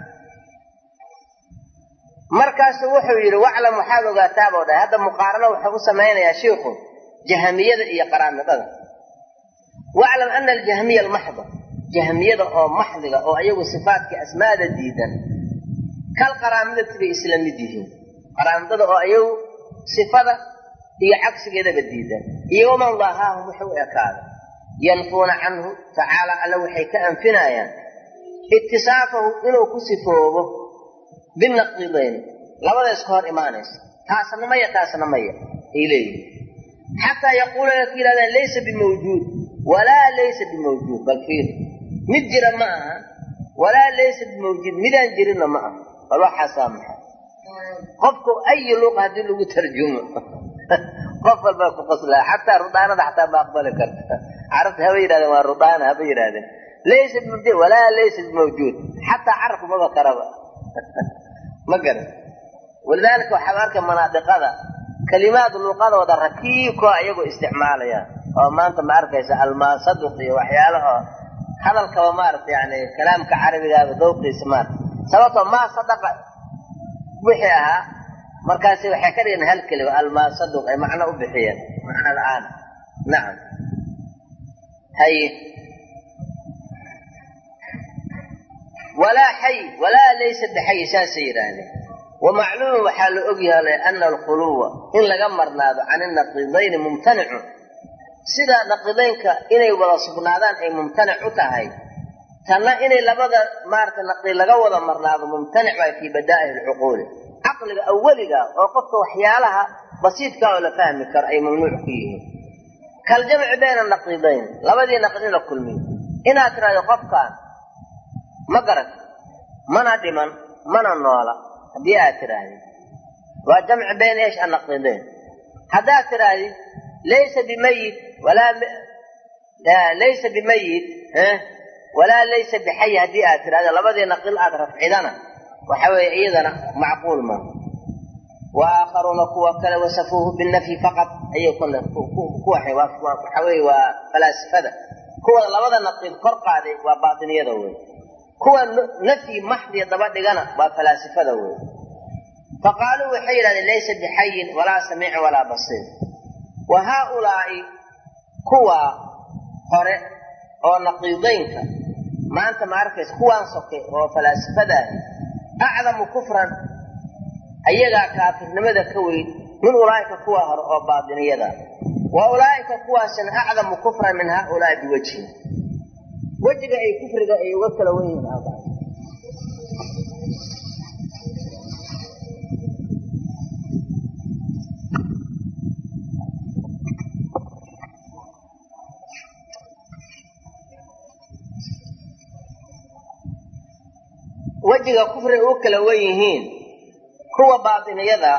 markaas wuxuu yiri waclam waxaad ogaataa boo dhahay hada muqaarano wuxuu sameeynaa sheekhu jahmiyada iyo qaraanadada waclam anna al-jahmiyya al-mahdha jahmiyada oo mahdhiga oo ayagu sifaadka asmaada diidan kal qaraanadada bi islaamiyadiin qaraanadada oo ayagu sifada iyo cagsigeeda diidan iyo man laha wuxuu yakaada yanfuna anhu ta'ala alla waxay ka anfinayaan ittisaafahu inuu ku sifoobo بالنقيضين لبدا اسكور ايمانيس تاسنا ما يتاسنا ما اليه حتى يقول لك هذا ليس بموجود ولا ليس بموجود بل فيه مجر معها ولا ليس بموجود ميدان جرنا معها الله حسامح قفكو اي لغه هذه لغه ترجمه قفل باكو قصلا حتى رضانا حتى ما اقبلك عرفت هوير هذا ما رضانا هوير هذا ليس بموجود ولا ليس بموجود حتى عرف ما ذكره مقر ولذلك وحوارك مناطق هذا كلمات اللغة وذا ركيك وأيقو استعمالها وما أنت معركة الماء صدقي وحيالها هذا الكوامارت يعني كلامك عربي هذا ذوقي سمات سواء ما صدق بحيها مركزي وحكرين هالكلمة الماء صدقي معنى بحيها معنى الآن نعم هي ولا حي ولا ليس بحي ساسيراني ومعلوم وحال أجيها لأن الخلوة إن لقمرنا عن النقيضين ممتنع سيدا نقيضينك إني ولا صفنادان أي ممتنع أتهي تنا إني لبدا مارت النقيض لقوضا مرنا ممتنع في بدائه العقول عقل أولك وقفت وحيالها بسيط كاولا فهمك أي ممنوع فيه كالجمع بين النقيضين لبدي نقيضين لكل مين إنا ترى يقفكان مقرد منا دمن منا النوالة دي آتراني وجمع بين إيش النقيضين هذا آتراني ليس بميت ولا م... لا ليس بميت ها ولا ليس بحي هدي آثر هذا لبدي نقل آثر رفعنا وحوي أيضا معقول ما وآخرون كوا كلا وصفوه بالنفي فقط أي كنا كوا حوي وفلاسفة كوا لبدا نقل فرق هذه وباطنية ذوي كوا نفي محض يضبط لنا وفلاسفة ذوي فقالوا وحيرا ليس بحي ولا سميع ولا بصير وهؤلاء كوا قرئ أو نقيضين ما أنت ما عرفت كوا سقي وفلاسفة أعظم كفرا أيها كافر لماذا كوي من أولئك كوا أو باطنية ذا وأولئك كوا سن أعظم كفرا من هؤلاء بوجه وجه أي كفر أي وكل وين هذا وجه كفر وكل وينهين هو باطن يدا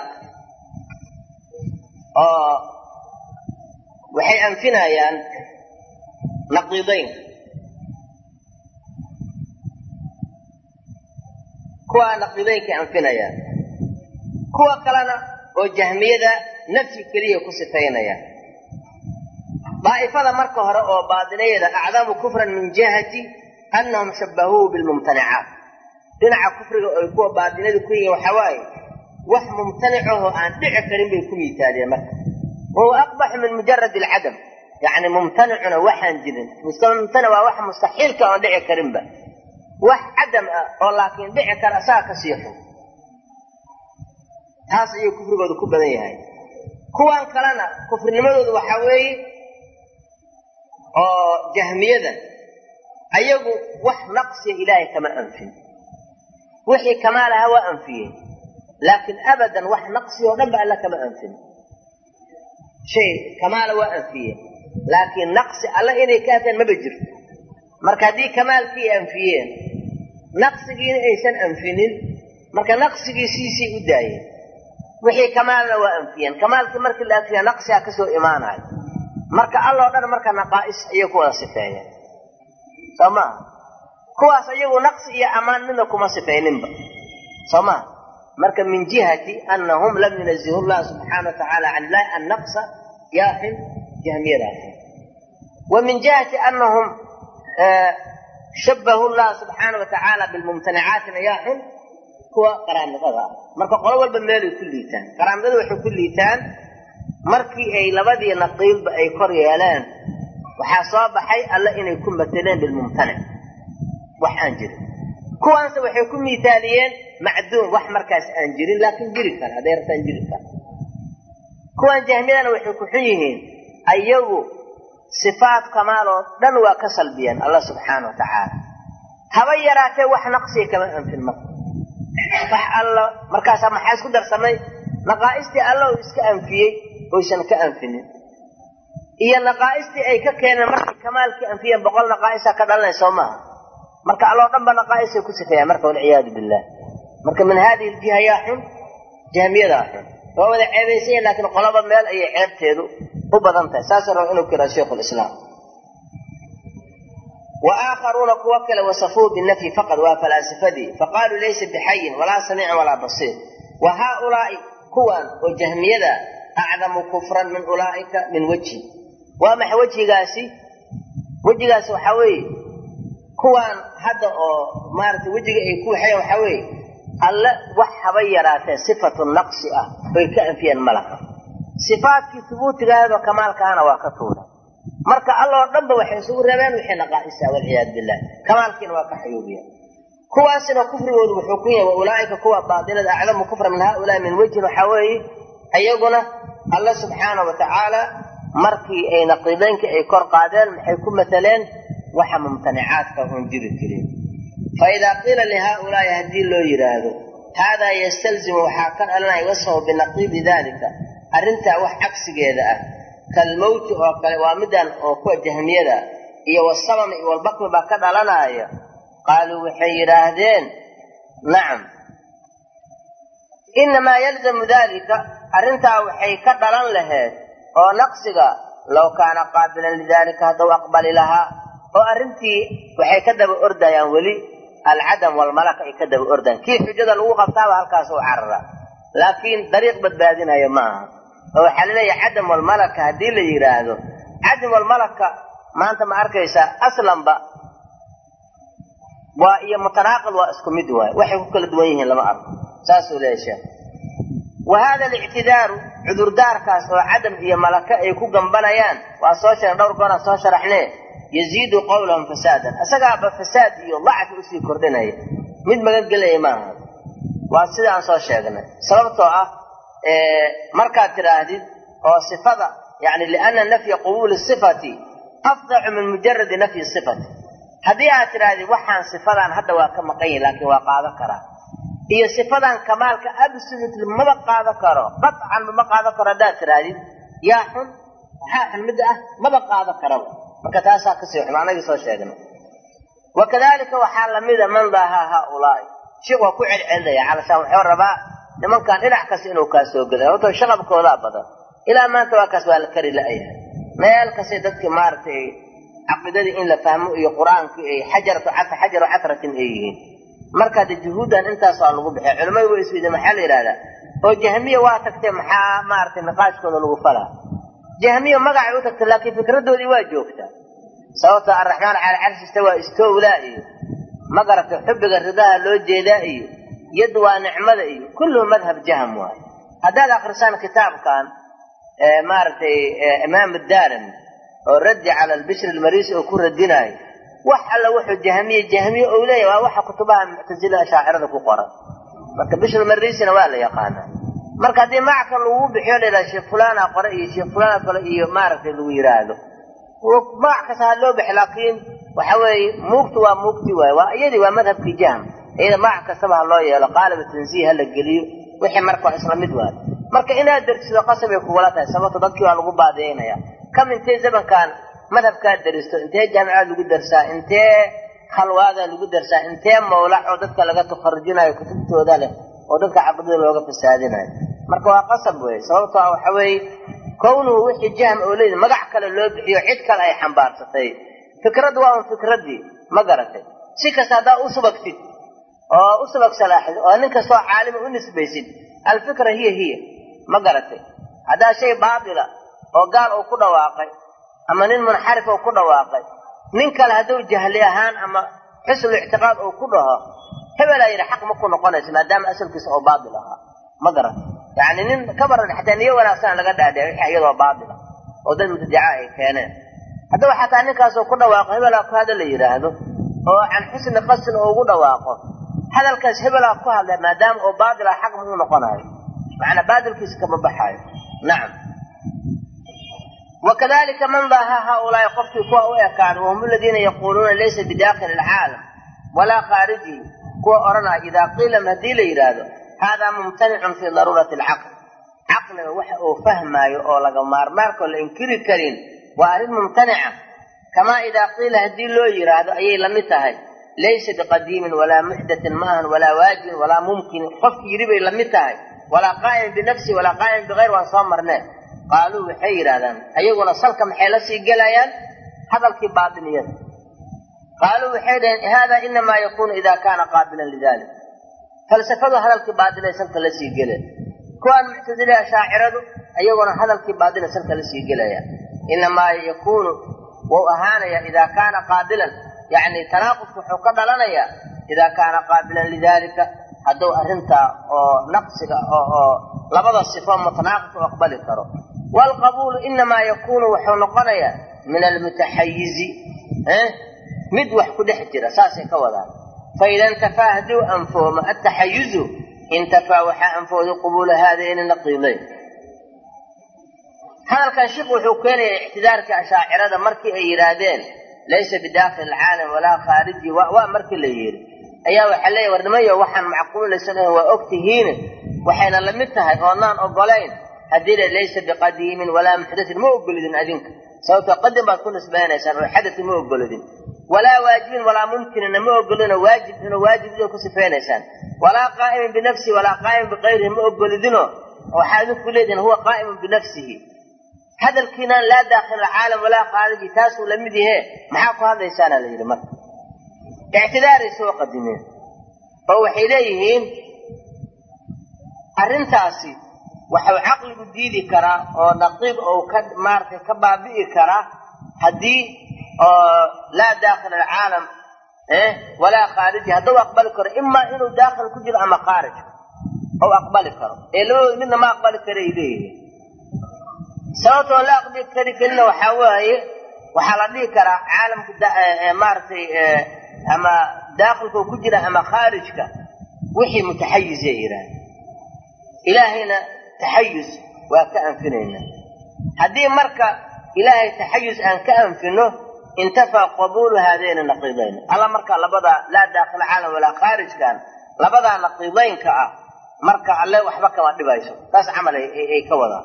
آه وحي أنفنا يعني نقيضين كوا نقيضين كأنفنا يعني كوا كلنا وجهمية نفي كلية كسفين يعني ضائفة مركه رأوا باطن يدا أعظم كفرا من جهة أنهم شبهوه بالممتنعات دنع كفر كوا باطنية كوي وحواي وح ممتنعه عن دع كريم بالكوي تالي مرة وهو أقبح من مجرد العدم يعني ممتنع وحا جدا ممتنع وح مستحيل كأن دع كريم به وح عدم ولكن دع كرأسا كسيحه هذا هي كفر بعد كوب ذي هاي كوان كلنا كفر نمرود وحواي أو جهمية ذا أيقو وح نقص إلهي كما أنفي وحي كمالها وأنفيه لكن أبدا وح نقصي ونبأ لك ما أنفيه شيء كمال وأنفيه لكن نقصي الله إني كافين ما بجر مركا دي كمال في أنفيه نقصي إيسان أنفين مركا نقصي سيسي قدائي وحي كمال وأنفيه كمال في مركا اللي فيها نقصي أكسو إيمانها مركا الله قال مركا نقائص يكون صفايا سمع كواس أيغو نقص إيا أمان منكم صفين با سمع مركا من جهة أنهم لم ينزهوا الله سبحانه وتعالى عن الله النقص ياحل جهمية راحل ومن جهة أنهم آه شبهوا الله سبحانه وتعالى بالممتنعات ياحل هو قرام هذا مركا قلوة بالمال كليتان قرام ذو وحو كليتان مركي أي لبدي نقيل بأي قريالان وحصاب حي ألا إن يكون مثلين بالممتنع وح أنجر كوان سوى حيكون مثاليين معدوم وح مركز أنجرين لكن جري كان هذا يرتان جري كان كوان جهمينا وحيكون حيهين أيهو صفات كماله دنوا كسلبيا الله سبحانه وتعالى هويراته وح نقصي كمان في المركز فح الله مركز ما حيس قدر سمي نقائستي الله يسك أنفيه ويسن كأنفني إيا نقائستي أي ككينا مركز كمال كأنفيه بقول نقائسها كدلنا يسومها مركا الله دنبا نقائص كسفيا مركا والعياذ بالله مركا من هذه الجهة ياحن جهمية راحن وهو ذا عيبيسين لكن قلبا ميال أي عيب تيدو وبضنته ساسر إنه كرا شيخ الإسلام وآخرون كوكل وصفوه بالنفي فقط وفلاسفة دي فقالوا ليس بحي ولا سميع ولا بصير وهؤلاء كوان والجهمية ذا أعظم كفرا من أولئك من وجه ومح وجه قاسي وجه قاسي وحوي كوان هذا أو مارت وجهه يكون حي وحوي الله وح بيراته صفة النقص ويكأن فيها الملكة صفات في ثبوت هذا كمال كان وكتوله مركا الله رب وحي سور ربان وحي نقائسها والعياذ بالله كمال كان وكحيوبيا كواسنا كفر وحكمية وأولئك كوا باطنة أعلم كفر من هؤلاء من وجه وحوي أيقنا الله سبحانه وتعالى مركي أي نقيضين كأي كور قادل حيكون مثلا وحا ممتنعات فهم جير الكريم فإذا قيل لهؤلاء يهدي الله يرادوا هذا يستلزم وحاكا ألنا يوصفه بنقيض ذلك أرنتا وح عكس جيدا كالموت ومدن وكوة جهمية إيا والصمم والبقم باكد لنا إيا قالوا وحي راهدين نعم إنما يلزم ذلك أرنتا وحي كدلن لها ونقصها لو كان قابلا لذلك هذا أقبل لها oo arrintii waxay ka daba ordayaan weli alcadam walmalaka ay ka daba ordaan kii xujada lagu qabtaaba halkaas u carara laakiin dariiq badbaadinayo maaha oo waxaa laleeyahay cadam walmalaka haddii la yidhaahdo cadam walmalaka maanta ma arkaysaa aslanba waa iyo mutanaaqid waa isku mid waay waxay ku kala duwan yihiin lama arko saasuu leeyahay sheekh wahada alictidaaru cudurdaarkaas oo cadam iyo malaka ay ku gambanayaan waa soo sheegay dhowr gooraan soo sharaxnee yaziidu qawlahum fasaadan isagaaba fasaad iyo lacfi usii kordhinaya mid magan gelaya maaha waa sida aan soo sheegnay sababtoo ah markaad tidhaahdid oo sifada yani liana nafya qubuuli sifati afdacu min mujaradi nafyi sifati haddii aad tidhaahdid waxaan sifadan hadda waa ka maqan yahi laakiin waa qaadan karaa iyo sifadan kamaalka absolutely maba qaadan karo qatcan mama qaadan karo haddaad tidhaahdid yaa xun waxaa xun midda ah maba qaadan karaba marka taasaa kasii xun anagii soo sheegnay wakadalika waxaa lamida man daahaa haaulaai sheekh waa ku celcelinaya calashaan wuxuu rabaa nimankan dhinac kasta inuu kaa soo gelay horta shaqabkoodaa badan ilaa maanta waa kaas waa la kari la-yahay meel kastay dadkii maaragtay caqiidadii in la fahmo iyo qur-aankii ay xajaratu cata xajaru catratin ay yihiin marka de juhuudan intaas waa lagu bixiya culimadu way isweydiin maxaa la yidhahdaa oo jahmiya waa tagtee maxaa maaragtay niqaashkooda lagu falaa jahmiya magacay u tagtay laakiin fikradoodii waa joogtaa sababta arraxmaan cala carshi istawaa istowlaa iyo ma garatay xubbiga ridaha loo jeedaa iyo yad waa nicmada iyo kulluhu madhab jahm waayo haddaad akrisaan kitaabkan maaragtay imaam addaarimi oo raddi cala albishri almarisi oo ku radinaayo wax alla wuxuu jahmiye jahmiye ou leeyahy waa waxa kutubaha muctasila ashaacirada ku qoran marka bishr almarisina waa la yaqaanaa marka haddii mackan lagu bixiyo la yidhahdo sheekh fulana qore iyo sheekh fulana kale iyo maaragtay lagu yidhaahdo magac kasta ha loo bixi laakiin waxa weeye muugtu waa muugti waaye waa iyadii waa madhabkii jahm iyada magac kastaba ha loo yeelo qaalib tansiih ha la geliyo wixii marka waa isla mid waaye marka inaad darsido qasab ay kugula tahay sababta dadkii waa lagu baadiyeynaya kam intee zamankan madhabkaad daristo intee jaamicaad lagu darsaa intee khalwaada lagu darsaa intee mawlac oo dadka laga takharujinayo kutubtooda leh oo dadka caqidada looga fasaadinayo marka waa qasab wey sababtoo ah waxa weeye kownuhu wixii jahm oo leeyahay magac kale loo bixiyo cid kale ay xambaarsatay fikrad waa un fikradii ma garatay si kasta haddaa u subagtid oo u subag salaaxid oo nin kastoo caalima u nisbaysid alfikra hiya hiya ma garatay haddaa shay baatila oo gaal uu ku dhawaaqay ama nin munxarif uu ku dhawaaqay nin kale hadduu jahli ahaan ama xusnu ictiqaad uu ku dhaho hebelaa yidhi xaq ma ku noqonaysa maadaama asalkiisa oo baatil ahaa ma garan yani nin ka baran xataa niyo wanaagsan laga dhaadhicay wixii iyadoo baatila oo dad mubtadica ay keeneen haddaba xataa ninkaasoo ku dhawaaqo hebelaa ku hadal la yidhaahdo oo can xusni qasdin oo ugu dhawaaqo hadalkaas hebelaa ku hadla maadaama oo baatil ah xaq ma u noqonayo macnaa baatilkiisa kama baxaayo nacam وكذلك من ضاها هؤلاء قفتي كوا ويكاد وهم الذين يقولون ليس بداخل العالم ولا خارجه كوا أرنا إذا قيل مهدي ليرادو هذا ممتنع في ضرورة العقل عقل وحقه فهم يقول مار ماركو الانكري كريم وأريد ممتنعة كما إذا قيل هدي له يرادو أي لمتها ليس بقديم ولا محدث ماهن ولا واجب ولا ممكن قفك يريبي لمتها ولا قائم بنفسه ولا قائم بغير وانصامرناه قالوا وحير هذا أيقنا صلك محيلسي قلايان هذا الكباطنية قالوا وحير هذا إنما يكون إذا كان قابلا لذلك فلسفة هذا الكباطنية سلك لسي قلايان كوان معتزلة شاعرة أيقنا هذا الكباطنية سلك لسي قلايان إنما يكون وأهانيا إذا كان قابلا يعني تناقض حقا لنا إذا كان قابلا لذلك هدو أرنتا أو نقصك أو, أو لبضى الصفات متناقض وأقبل الكرو والقبول إنما يكون وحنقنيا من المتحيز اه؟ مدوح كده حجر أساسي كوضا فإذا انتفى هدو أنفهم التحيز انتفى وحا أنفه قبول هذين النقيضين هذا كان شيء وحكين اعتذار كأشاعر مركي أيرادين ليس بداخل العالم ولا خارجي ومركي الليل أيها وحلي وردمية وحن معقول لسنه وأكتهين وحين لمتها غنان أقلين هذين ليس بقديم ولا محدث مو أقلدين أذنك سوف تقدم ما تكون سبحانه إنسان وحدث مو أقلدين ولا واجب ولا ممكن أن مو أقلدين واجب إنه واجب إنه كسفين إنسان ولا قائم بنفسه ولا قائم بغيره مو أقلدينه وحادث كليدين هو قائم بنفسه هذا الكنان لا داخل العالم ولا خارجي تاسو لمدي هي محاكو هذا يسانا لي لمر اعتذاري سوى قدمين فهو حيليهين أرنتاسي وحو عقل بديدي كرا أو نقيب أو كد مارتي كبابئي كرا هدي لا داخل العالم إيه ولا خارجي هدو أقبل كرا إما إنه داخل كجر أما خارج أو أقبل كرا إلو من ما أقبل كرا إليه سوته لا أقبل كرا كلنا وحواي وحلدي كرا عالم مارتي أما داخل كجر أما خارج كا وحي متحيز إيران إلهينا تحيز وكأنفننا هذه مركة إلهي تحيز أن كأنفنه انتفى قبول هذين النقيضين الله مركة لبضى لا داخل عالم ولا خارج كان لبضى نقيضين كأه مركة الله وحبك ما تبايسه بس عمل اي كوضا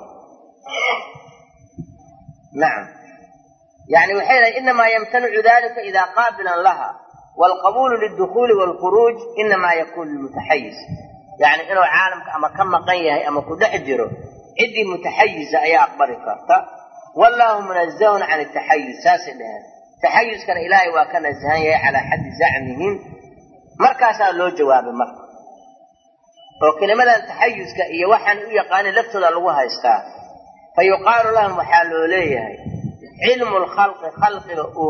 نعم يعني وحين إنما يمتنع ذلك إذا قابلا لها والقبول للدخول والخروج إنما يكون المتحيز يعني إنه عالم أما كم قيه أما كده حجره عدي متحيزة أي أكبر كارتا والله منزه عن التحيز ساس الآن تحيز كان إلهي وكان الزهاية على حد زعمهم مركز له جواب مركز وكلمة التحيز كأي وحن يقان لفت للوها يستاذ فيقال لهم وحالوا ليه علم الخلق خلق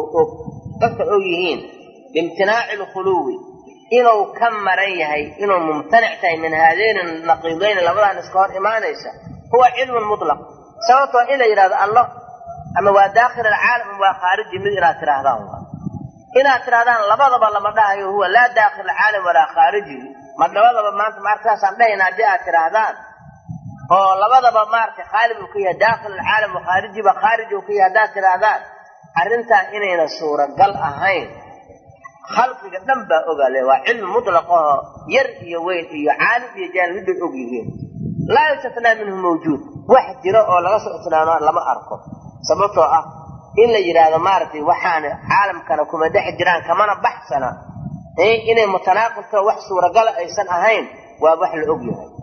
أويهين بامتناع الخلوي إنه كم مريهي إنه ممتنع من هذين النقيضين لبدا نسكور إيمانيسا هو علم مطلق سوى إلى إرادة الله أما هو داخل العالم وخارج من إرادة تراهدان إنا تراهدان لبدا لما هو لا داخل العالم ولا خارجي ما لبدا ما أنت معرفة سندهنا جاء تراهدان هو لبدا ما أنت خالب وكيه داخل العالم وخارجي وخارجي وكيه دا تراهدان أرنتا إنينا صورة قل أهين خلقك دنبا اوغاله waa cilm mutlaq oo yar iyo weyn iyo caalim iyo jaalid og yihiin la yastana minhu mawjud wax jiro oo laga soo islaano lama arko sababtoo ah in la yiraahdo maartay waxaan caalamkana kuma dhex jiraan kamana baxsana ee inay mutanaaqilto wax suuragal aysan ahayn waa wax la og yahay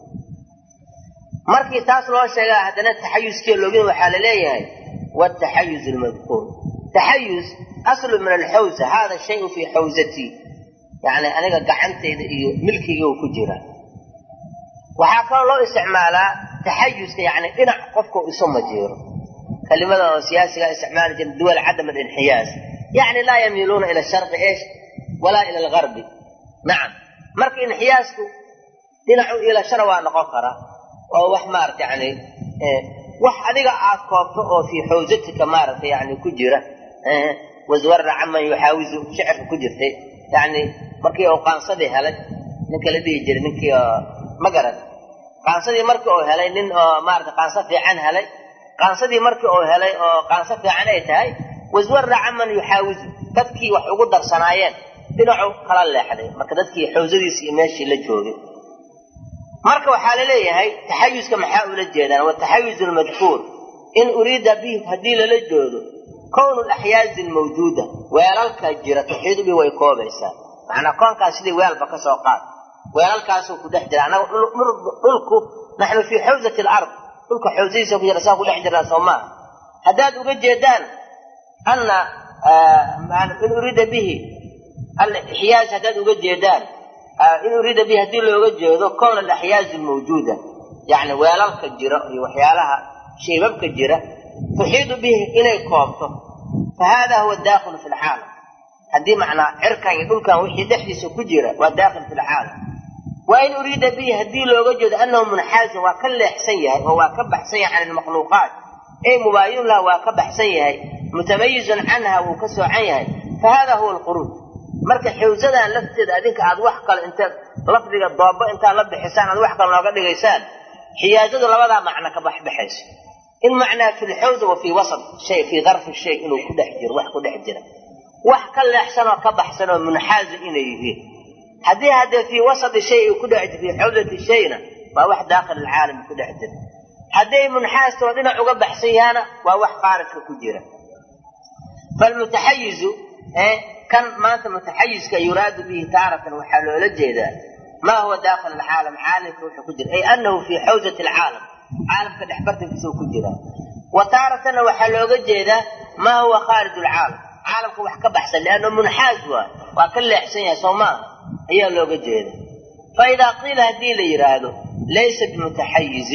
markii taas loo sheegay hadana taxayuskii looga waxa la leeyahay wa taxayuz al-madhkur taxayuz أصل من الحوزة هذا الشيء في حوزتي يعني أنا قعنتي ملكي وكجرة وحكى الله استعماله تحيز يعني إن قفكم يسمى جير كلمة سياسية استعمال دول عدم الانحياز يعني لا يميلون إلى الشرق إيش ولا إلى الغرب نعم مرك انحيازكم تنحوا إلى شروان قفرة أو وحمارت يعني إيه وح أذيك أكوفه في حوزتك مارت يعني كجرة إيه وزور عما يحاوز شعر كجرتي يعني markii oo qaansadii helay ninka la dhigi jiray ninkii ma garan qaansadii markii oo helay nin oo maarta qaansa fiican helay qaansadii markii oo helay oo qaansa fiican ay tahay wazwar amman yuhaawiz dadkii wax ugu darsanaayeen dinacu kala leexday marka dadkii xawsadiisa iyo meeshii la joogay marka waxa la leeyahay taxayuska maxaa ula jeedaan waa taxayuzul madkuur in urida bihi hadii la joodo كون الأحياز الموجودة ويالك جرى تحيط به ويكوبيسا معنى كون كاسدي ويال بكسو قاد ويال كاسو كدحجر أنا أقولكم نحن في حوزة الأرض أقولكم حوزي سوف يرساكو لحجر سوما هداد أقول جيدان أن آه إن أريد به الإحياز هداد أقول جيدان آه إن أريد به هدي له أقول جيدان كون الأحياز الموجودة يعني ويالك جرى وحيالها شيء ببك جرى تحيط به إلى كوبته فهذا هو الداخل في العالم هذه معنى عركا يقول كان وحي دحديث كجرة والداخل في العالم وإن أريد به هدي لو وجد أنه منحاز وكل حسيه هو كبح حسيه عن المخلوقات أي مباين له وكبح حسيه متميز عنها وكسو عنها فهذا هو الخروج مركز حوزنا لفتد أديك عاد وحقل أنت لفظك الضابة أنت لب حسان عاد وحقل لو قد غيسان حيازة لبدا معنى كبح بحيث إن معنى في الحوز وفي وسط شيء في ظرف الشيء إنه كده حجر وح كده حجر وح كل أحسن وكب أحسن من حاز إليه هذه هذا في وسط الشيء كده حجر في حوزة الشيء ما واحد داخل العالم كده حجر هذه من حاز ودنا عقب حسيانا وواحد خارج كجرة فالمتحيز إيه كان ما أنت متحيز كيراد به تارة وحلول الجيدان ما هو داخل العالم عالم كجرة أي أنه في حوزة العالم عالم قد احبرت في سوق الجيران وتارة وحلوغ جيدا ما هو خارج العالم عالمك وحكا بحسن لأنه منحاز وكل حسين صومان هي لوغ جيدا. فإذا قيل هدي لي يرادو ليس بمتحيز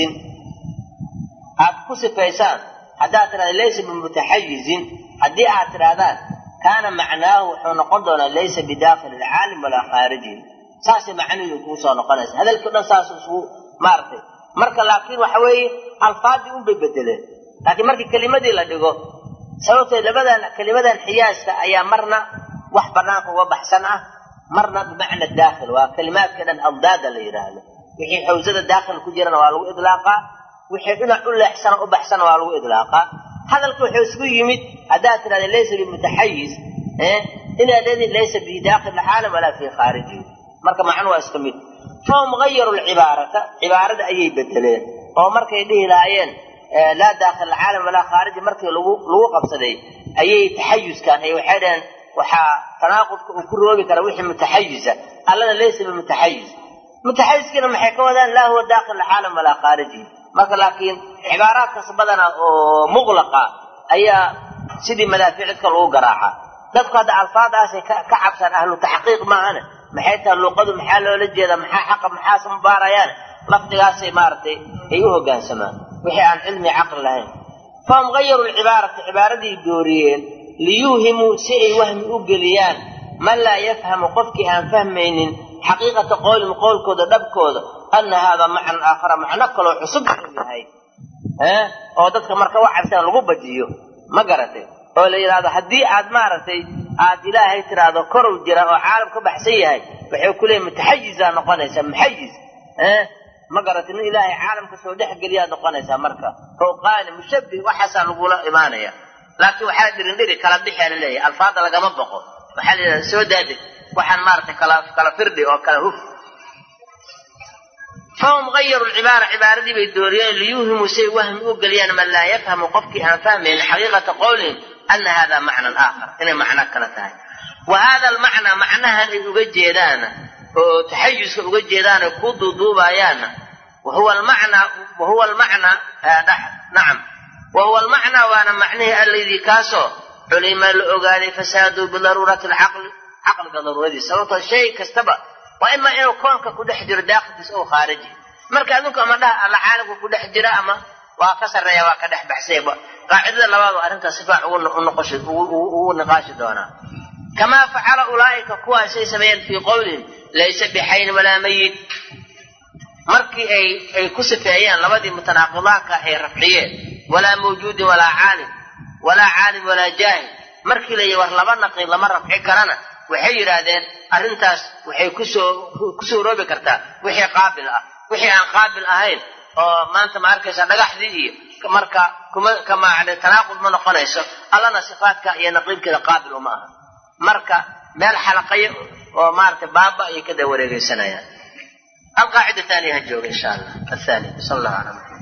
أبقص فيسان حداتنا ليس بمتحيز هدي اعتراضات كان معناه حين قلنا ليس بداخل العالم ولا خارجه ساسي معنى يكون نقلس هذا الكلام ساسي سو مارتي marka laakiin waxa weeye alfaadi u beddeleen laakiin markii kalimadii la dhigo sababtay labadan kalimadan xiyaaska ayaa marna wax banaanka uga baxsan ah marna bimacna daakhil waa kalimaad kadan addaada la yiraahdo wixii xawzada daakhil ku jirana waa lagu idlaaqa wixii dhinac u leexsan u baxsan waa lagu idlaaqa hadalku wuxuu isku yimid hadaa tiraahdo laysa bimutahayiz eh ina ladii laysa bi daakhil alaalam wala fi khariji marka macnu waa iska mid فهم غيروا العبارة عبارة أي بدلين أو مركي يديه لاين لا داخل العالم ولا خارج مركي لو قبصدي أي تحيز كان أي وحدا وحا تناقض وكل روبي كرويح متحيزة ألنا ليس بمتحيز متحيز كنا محيكوا لا هو داخل العالم ولا خارجي مركي لكن عبارات كسبدنا مغلقة أي سيدي مدافعتك لو قراحة تذكر هذا الفاظ آسي كعبسا أهل تحقيق معنا محيطها اللقد محال ولا جيدا محا حق محاس مباريان لفظ مارتي ايوه كان سما وحي عن علمي عقل لهم فهم غيروا العبارة عبارة دي دوريين ليوهموا سئي وهم أقليان من لا يفهم قفك أن فهمين حقيقة قول قول كودا دب كودا أن هذا معنى آخر معنى كله حسب هاي ها أو دتك مركا واحد سنة لغوبة جيو ما قرأتي أو لي هذا حدي عاد مارتي عاد إلهي ترى هذا كرو جرا وعالم كبحسيه هاي وحيو كله متحيزة نقنيسة محيز ها ما قرأت إن إلهي عالم كسودح قليا نقنيسة مركا فوقان مشبه وحسن نقول إيمانية لكن واحد يرندري كلام دحيان الله الفاضل لقى مبقو وحال سودادي وحن مارتي كلا كلا فردي أو كلا هف فهم غيروا العبارة عبارة دي بالدوريين ليوهموا سي وهم أقليان من لا يفهم قفك أن فهمين حقيقة قولهم أن هذا معنى آخر إن معنى كنتاي وهذا المعنى معناها الأجيدان وتحيز الأجيدان كودو دوبايانا وهو المعنى وهو المعنى هذا نعم وهو المعنى وأنا معنيه الذي كاسو علم الأغاني فسادوا بضرورة العقل عقل ضروري سوى الشيء كاستبع وإما إنه كونك كده حجر داخل أو خارجي مركا ذوك أما ده العالم كده حجر أما وكسر يا وكده بحسيبه قاعدة لبعض أنت صفاء ونقاش ونقاش دونا كما فعل أولئك كوا شيء سبيل في قول ليس بحين ولا ميت مركي أي أي كسف أيان لبدي متناقضان كأي رفعية ولا موجود ولا عالم ولا عالم ولا جاهل مركي لي ورلبنا نقي لما رفعي كرنا وحي رادين أرنتاس وحي كسو كسو روبي كرتا وحي قابل وحي عن قابل أهين أو ما أنت معركز نجح ذي مركا كما كما على تناقض من قنيسه الله صفاتك هي نقيب كذا قابل وما مركا مال حلقيه ومارت بابا هي كذا وريق سنه القاعده الثانيه هجوك ان شاء الله الثاني صلى الله عليه وسلم